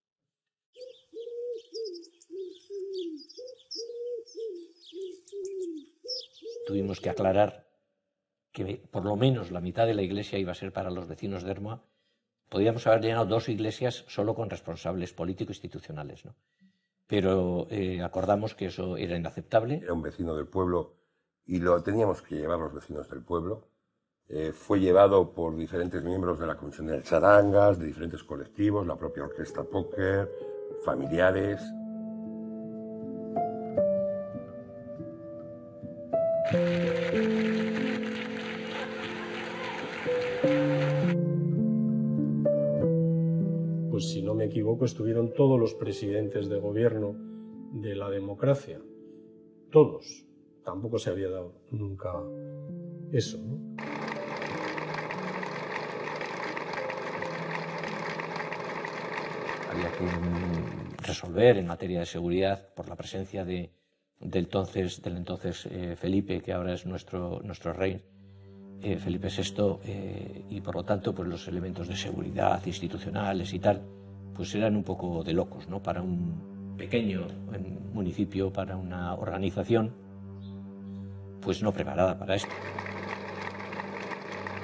Tuvimos que aclarar que por lo menos la mitad de la iglesia iba a ser para los vecinos de Ermua. Podíamos haber llenado dos iglesias solo con responsables político-institucionales, ¿no? Pero eh, acordamos que eso era inaceptable. Era un vecino del pueblo y lo teníamos que llevar los vecinos del pueblo. Eh, fue llevado por diferentes miembros de la Comisión de Charangas, de diferentes colectivos, la propia Orquesta Póker, familiares. Pues si no me equivoco, estuvieron todos los presidentes de gobierno de la democracia. Todos. Tampoco se había dado nunca eso, ¿no? Había que resolver en materia de seguridad por la presencia de, de entonces, del entonces eh, Felipe, que ahora es nuestro, nuestro rey, eh, Felipe sexto, eh, y por lo tanto pues los elementos de seguridad institucionales y tal, pues eran un poco de locos, ¿no? Para un pequeño municipio, para una organización pues no preparada para esto.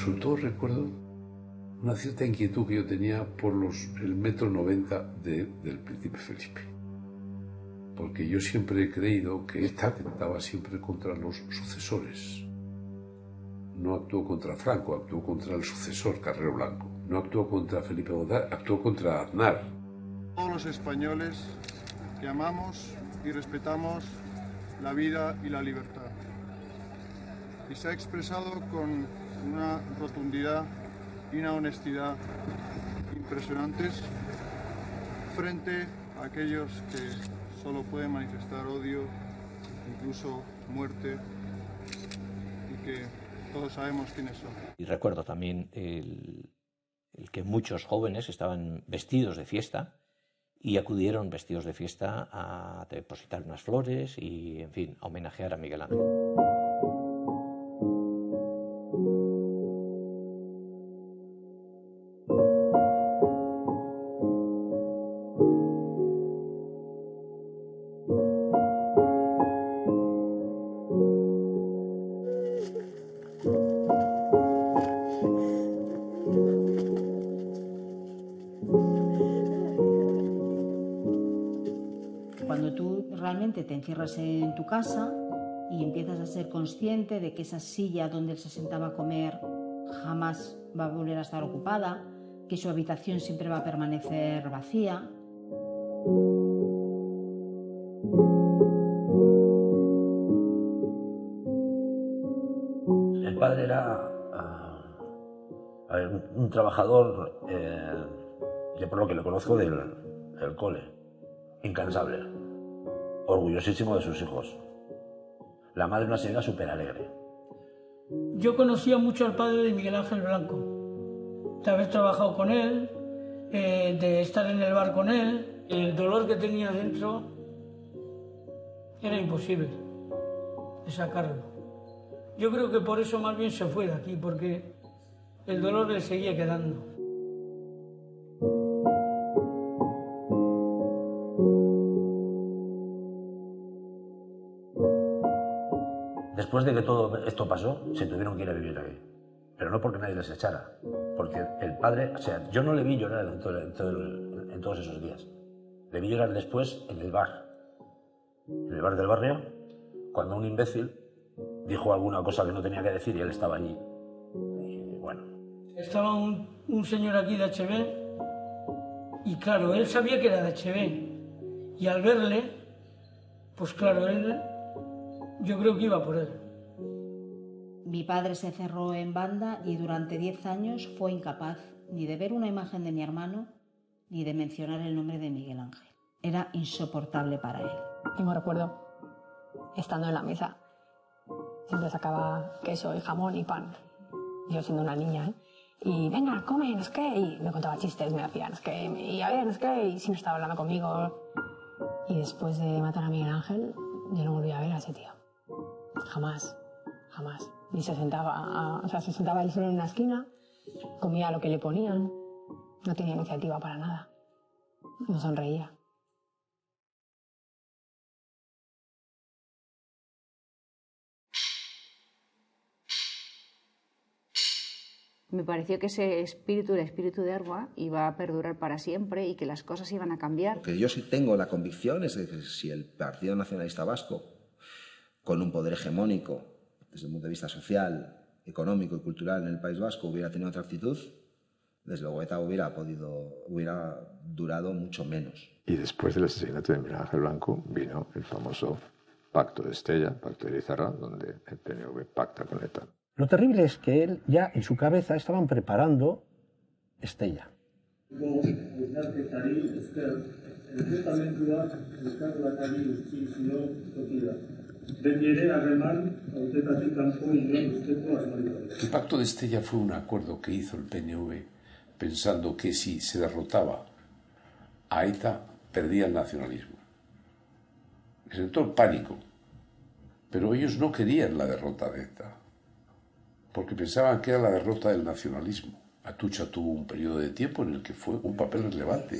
sobre todo recuerdo una cierta inquietud que yo tenía por los, el metro noventa de, del príncipe Felipe. Porque yo siempre he creído que él atentaba siempre contra los sucesores. No actuó contra Franco, actuó contra el sucesor, Carrero Blanco. No actuó contra Felipe González, actuó contra Aznar. Todos los españoles que amamos y respetamos la vida y la libertad. Y se ha expresado con una rotundidad y una honestidad impresionantes frente a aquellos que solo pueden manifestar odio, incluso muerte, y que todos sabemos quiénes son. Y recuerdo también el, el que muchos jóvenes estaban vestidos de fiesta y acudieron vestidos de fiesta a depositar unas flores y, en fin, a homenajear a Miguel Ángel. Cuando tú realmente te encierras en tu casa y empiezas a ser consciente de que esa silla donde él se sentaba a comer jamás va a volver a estar ocupada, que su habitación siempre va a permanecer vacía. El padre era uh, a ver, un, un trabajador, eh, yo por lo que lo conozco del, del cole, incansable, orgullosísimo de sus hijos. La madre una señora súper alegre. Yo conocía mucho al padre de Miguel Ángel Blanco, de haber trabajado con él, eh, de estar en el bar con él. El dolor que tenía dentro era imposible de sacarlo. Yo creo que por eso más bien se fue de aquí, porque el dolor le seguía quedando. Después de que todo esto pasó, se tuvieron que ir a vivir aquí. Pero no porque nadie les echara, porque el padre, o sea, yo no le vi llorar en, todo, en, todo el, en todos esos días. Le vi llorar después en el bar, en el bar del barrio, cuando un imbécil dijo alguna cosa que no tenía que decir y él estaba allí. Y bueno. Estaba un, un señor aquí de H B y claro, él sabía que era de H B y al verle, pues claro, él, yo creo que iba por él. Mi padre se cerró en banda y durante diez años fue incapaz ni de ver una imagen de mi hermano ni de mencionar el nombre de Miguel Ángel. Era insoportable para él. Yo me recuerdo estando en la mesa. Siempre sacaba queso y jamón y pan. Yo siendo una niña, ¿eh? Y venga, come, no es qué. Y me contaba chistes, me hacía no es qué. Y a ver, no es qué. Y siempre estaba hablando conmigo. Y después de matar a Miguel Ángel, yo no volví a ver a ese tío. Jamás, jamás. Y se sentaba, a, o sea, se sentaba él solo en una esquina, comía lo que le ponían. No tenía iniciativa para nada. No sonreía. Me pareció que ese espíritu, el espíritu de Erba, iba a perdurar para siempre y que las cosas iban a cambiar. Lo que yo sí tengo la convicción es de que si el Partido Nacionalista Vasco, con un poder hegemónico desde el punto de vista social, económico y cultural en el País Vasco, hubiera tenido otra actitud, desde luego ETA hubiera podido, hubiera durado mucho menos. Y después del asesinato de Miguel Ángel Blanco vino el famoso Pacto de Estella, Pacto de Lizarra, donde el P N V pacta con ETA. Lo terrible es que él ya en su cabeza estaban preparando Estella. El Pacto de Estella fue un acuerdo que hizo el P N V pensando que si se derrotaba a ETA perdía el nacionalismo. Les entró el pánico, pero ellos no querían la derrota de ETA, porque pensaban que era la derrota del nacionalismo. Atutxa tuvo un periodo de tiempo en el que fue un papel relevante.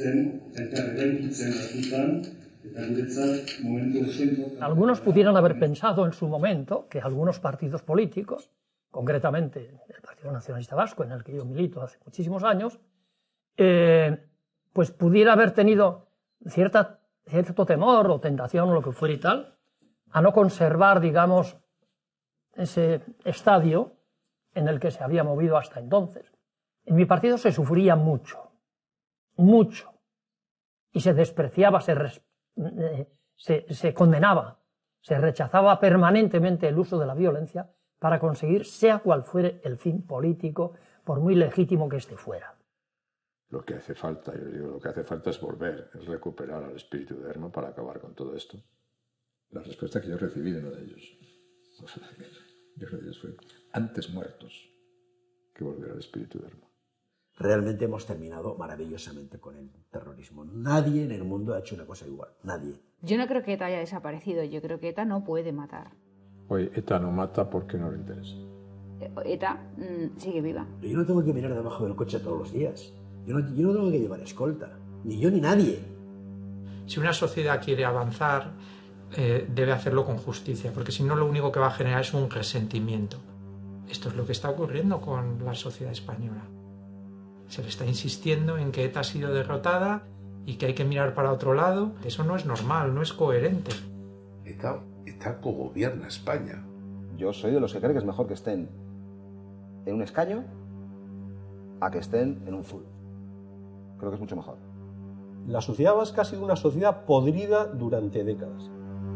Algunos pudieran haber pensado en su momento que algunos partidos políticos, concretamente el Partido Partido Nacionalista Vasco, en el que yo milito hace muchísimos años, eh, pues pudiera haber tenido cierta, cierto temor o tentación o lo que fuera y tal, a no conservar, digamos, ese estadio en el que se había movido hasta entonces. En mi partido se sufría mucho, mucho, y se despreciaba, se, res, eh, se, se condenaba, se rechazaba permanentemente el uso de la violencia para conseguir, sea cual fuere el fin político, por muy legítimo que éste fuera. Lo que hace falta, yo digo, lo que hace falta es volver, es recuperar al espíritu de Erma para acabar con todo esto. La respuesta que yo recibí de uno de ellos, de uno de ellos fue, antes muertos que volver al espíritu de Erma. Realmente hemos terminado maravillosamente con el terrorismo. Nadie en el mundo ha hecho una cosa igual, nadie. Yo no creo que ETA haya desaparecido, yo creo que ETA no puede matar. Oye, ETA no mata porque no le interesa. ETA mmm, sigue viva. Yo no tengo que mirar debajo del coche todos los días. Yo no, yo no tengo que llevar escolta, ni yo ni nadie. Si una sociedad quiere avanzar, eh, debe hacerlo con justicia, porque si no lo único que va a generar es un resentimiento. Esto es lo que está ocurriendo con la sociedad española. Se le está insistiendo en que ETA ha sido derrotada y que hay que mirar para otro lado. Eso no es normal, no es coherente. ETA, ETA cogobierna España. Yo soy de los que creen que es mejor que estén en un escaño a que estén en un full. Creo que es mucho mejor. La sociedad vasca ha sido una sociedad podrida durante décadas.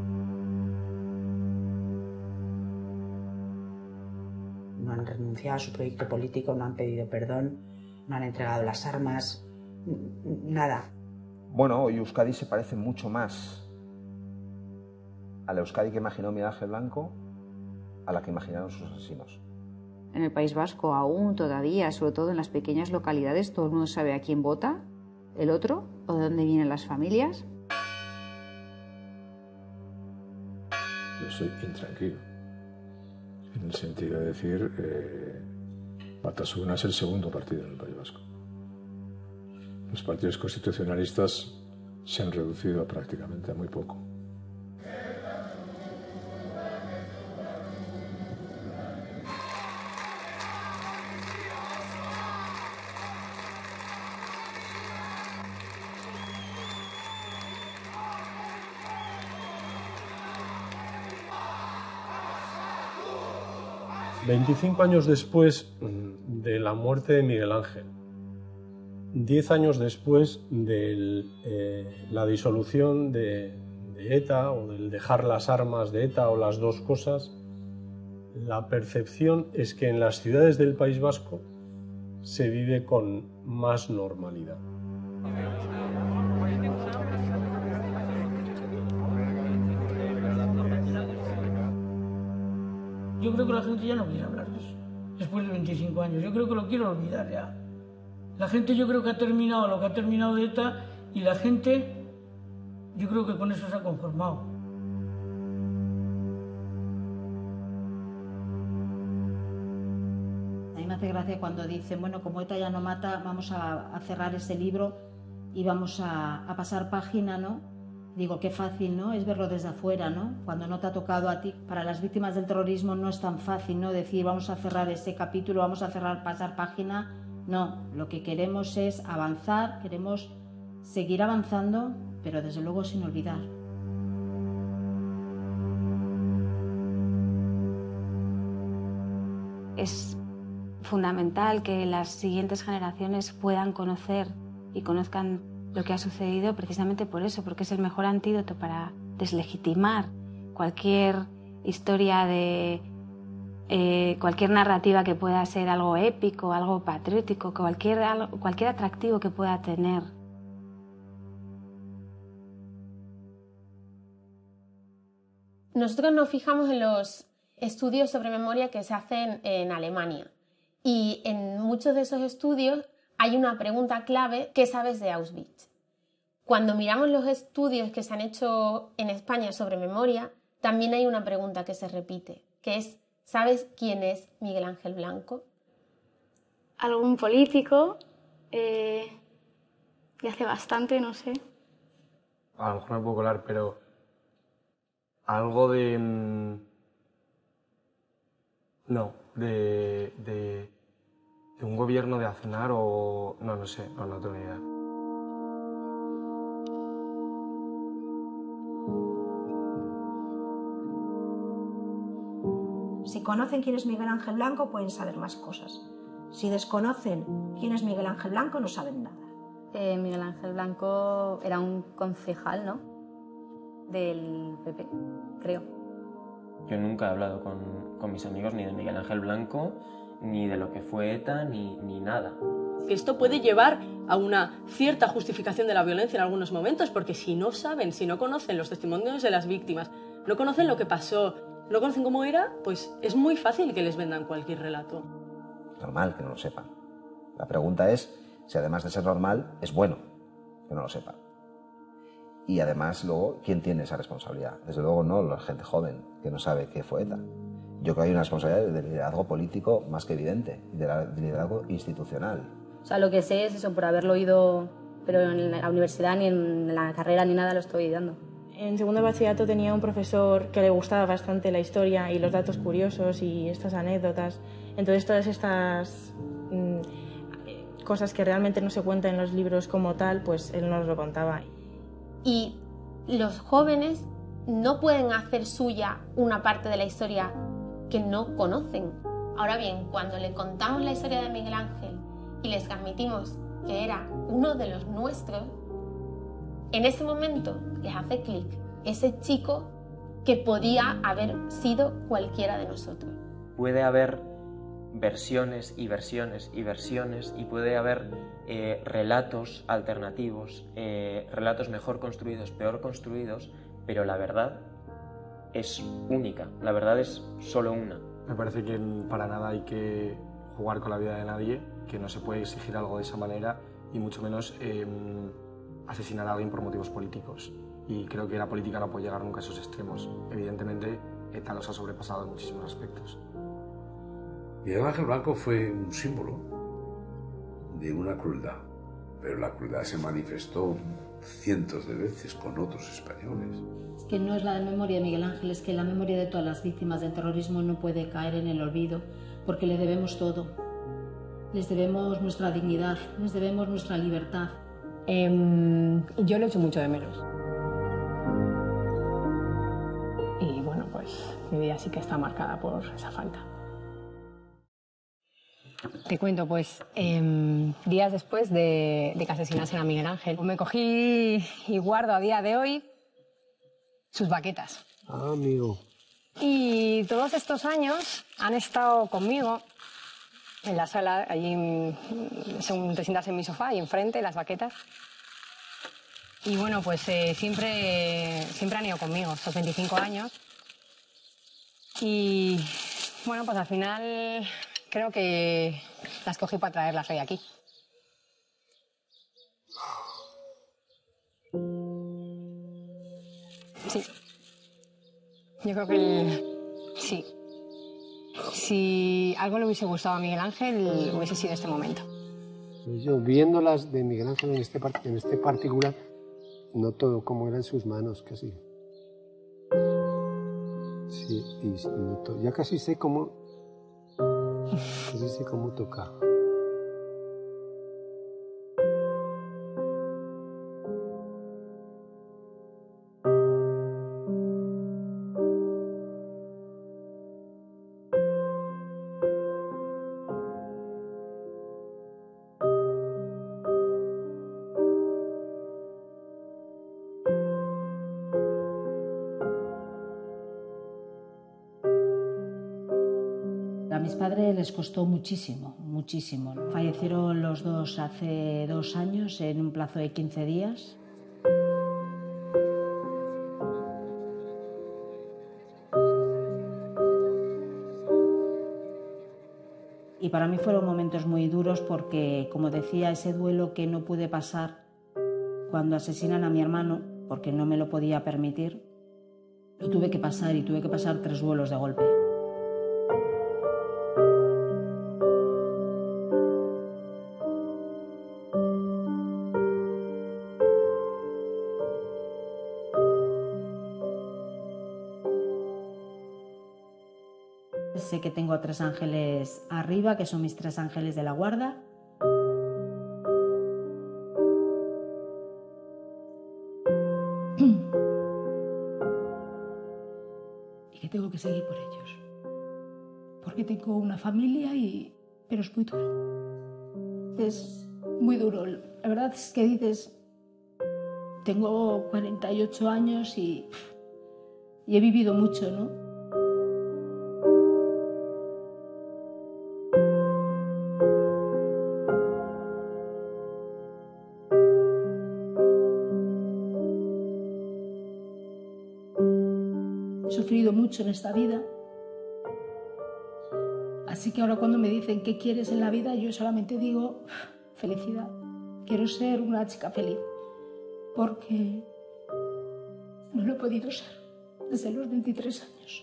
No han renunciado a su proyecto político, no han pedido perdón, no han entregado las armas, nada. Bueno, hoy Euskadi se parece mucho más a la Euskadi que imaginó Miguel Ángel Blanco a la que imaginaron sus asesinos. En el País Vasco aún todavía, sobre todo en las pequeñas localidades, todo el mundo sabe a quién vota, el otro, o de dónde vienen las familias. Yo soy intranquilo, en el sentido de decir, eh, Batasuna es el segundo partido en el País Vasco. Los partidos constitucionalistas se han reducido prácticamente a muy poco. veinticinco años después de la muerte de Miguel Ángel, diez años después de eh, la disolución de, de ETA o del dejar las armas de ETA o las dos cosas, la percepción es que en las ciudades del País Vasco se vive con más normalidad. Yo creo que la gente ya no quiere hablar de eso, después de veinticinco años. Yo creo que lo quiere olvidar ya. La gente yo creo que ha terminado lo que ha terminado de ETA y la gente, yo creo que con eso se ha conformado. A mí me hace gracia cuando dicen, bueno, como ETA ya no mata, vamos a, a cerrar ese libro y vamos a, a pasar página, ¿no? Digo, qué fácil, ¿no? Es verlo desde afuera, ¿no? Cuando no te ha tocado a ti. Para las víctimas del terrorismo no es tan fácil, ¿no? Decir, vamos a cerrar ese capítulo, vamos a cerrar, pasar página. No, lo que queremos es avanzar, queremos seguir avanzando, pero desde luego sin olvidar. Es fundamental que las siguientes generaciones puedan conocer y conozcan lo que ha sucedido precisamente por eso, porque es el mejor antídoto para deslegitimar cualquier historia de eh, cualquier narrativa que pueda ser algo épico, algo patriótico, cualquier, algo, cualquier atractivo que pueda tener. Nosotros nos fijamos en los estudios sobre memoria que se hacen en Alemania y en muchos de esos estudios hay una pregunta clave: ¿qué sabes de Auschwitz? Cuando miramos los estudios que se han hecho en España sobre memoria, también hay una pregunta que se repite, que es: ¿sabes quién es Miguel Ángel Blanco? Algún político, eh, de hace bastante, no sé. A lo mejor me puedo colar, pero algo de... No, de... de ¿De un gobierno de Aznar o...? No, no sé, no, no tengo ni idea. Si conocen quién es Miguel Ángel Blanco, pueden saber más cosas. Si desconocen quién es Miguel Ángel Blanco, no saben nada. Eh, Miguel Ángel Blanco era un concejal, ¿no? Del P P, creo. Yo nunca he hablado con, con mis amigos ni de Miguel Ángel Blanco, ni de lo que fue ETA, ni, ni nada. Que esto puede llevar a una cierta justificación de la violencia en algunos momentos, porque si no saben, si no conocen los testimonios de las víctimas, no conocen lo que pasó, no conocen cómo era, pues es muy fácil que les vendan cualquier relato. Normal que no lo sepan. La pregunta es si además de ser normal, es bueno que no lo sepan. Y además, luego, ¿quién tiene esa responsabilidad? Desde luego no la gente joven que no sabe qué fue ETA. Yo creo que hay una responsabilidad de liderazgo político más que evidente, y de liderazgo institucional. O sea, lo que sé es eso, por haberlo oído, pero en la universidad ni en la carrera ni nada lo estoy dando. En segundo de bachillerato tenía un profesor que le gustaba bastante la historia y los datos curiosos y estas anécdotas. Entonces todas estas mmm, cosas que realmente no se cuentan en los libros como tal, pues él nos lo contaba. Y los jóvenes no pueden hacer suya una parte de la historia que no conocen. Ahora bien, cuando le contamos la historia de Miguel Ángel y les transmitimos que era uno de los nuestros, en ese momento les hace clic ese chico que podía haber sido cualquiera de nosotros. Puede haber versiones y versiones y versiones y puede haber eh, relatos alternativos, eh, relatos mejor construidos, peor construidos, pero la verdad es única, la verdad es solo una. Me parece que para nada hay que jugar con la vida de nadie, que no se puede exigir algo de esa manera y mucho menos eh, asesinar a alguien por motivos políticos. Y creo que la política no puede llegar nunca a esos extremos. Evidentemente, ETA los ha sobrepasado en muchísimos aspectos. Miguel Ángel Blanco fue un símbolo de una crueldad, pero la crueldad se manifestó cientos de veces con otros españoles. Es que no es la memoria de Miguel Ángel, es que la memoria de todas las víctimas del terrorismo no puede caer en el olvido, porque le debemos todo. Les debemos nuestra dignidad, les debemos nuestra libertad. Eh, yo lo echo mucho de menos. Y bueno, pues mi vida sí que está marcada por esa falta. Te cuento, pues, eh, días después de, de que asesinasen a Miguel Ángel, me cogí y guardo a día de hoy sus baquetas. Ah, amigo. Y todos estos años han estado conmigo en la sala, allí según te sientas en mi sofá y enfrente, las baquetas. Y bueno, pues eh, siempre, siempre han ido conmigo, estos veinticinco años. Y bueno, pues al final creo que las cogí para traerlas hoy aquí. Sí. Yo creo que el... sí. Si algo le hubiese gustado a Miguel Ángel, hubiese sido este momento. Yo, viéndolas de Miguel Ángel en este, en este particular, noto cómo eran sus manos casi. Sí, y noto, ya casi sé cómo, casi sé cómo tocar. A mis padres les costó muchísimo, muchísimo. Fallecieron los dos hace dos años en un plazo de quince días. Y para mí fueron momentos muy duros porque, como decía, ese duelo que no pude pasar cuando asesinan a mi hermano, porque no me lo podía permitir, lo tuve que pasar y tuve que pasar tres duelos de golpe. sé que tengo tres ángeles arriba, que son mis tres ángeles de la guarda. Y que tengo que seguir por ellos. Porque tengo una familia y... pero es muy duro. Es muy duro. La verdad es que dices, tengo cuarenta y ocho años y, y he vivido mucho, ¿no? He sufrido mucho en esta vida. Así que ahora cuando me dicen qué quieres en la vida, yo solamente digo felicidad. Quiero ser una chica feliz, porque no lo he podido ser desde los veintitrés años.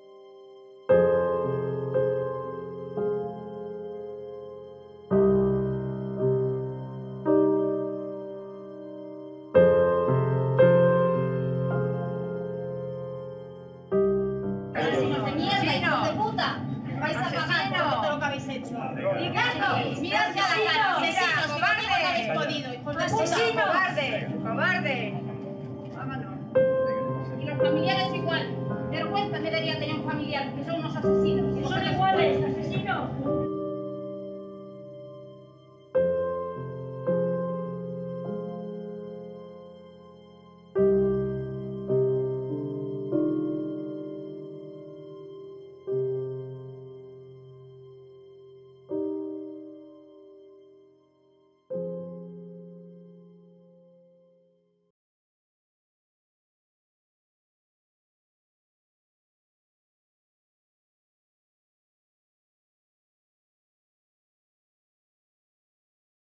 ¡Asesino! ¡Cobarde! ¡Cobarde! Vámonos. Y los familiares igual. Vergüenza me daría tener un familiar, que son unos asesinos. ¡Son iguales, asesinos!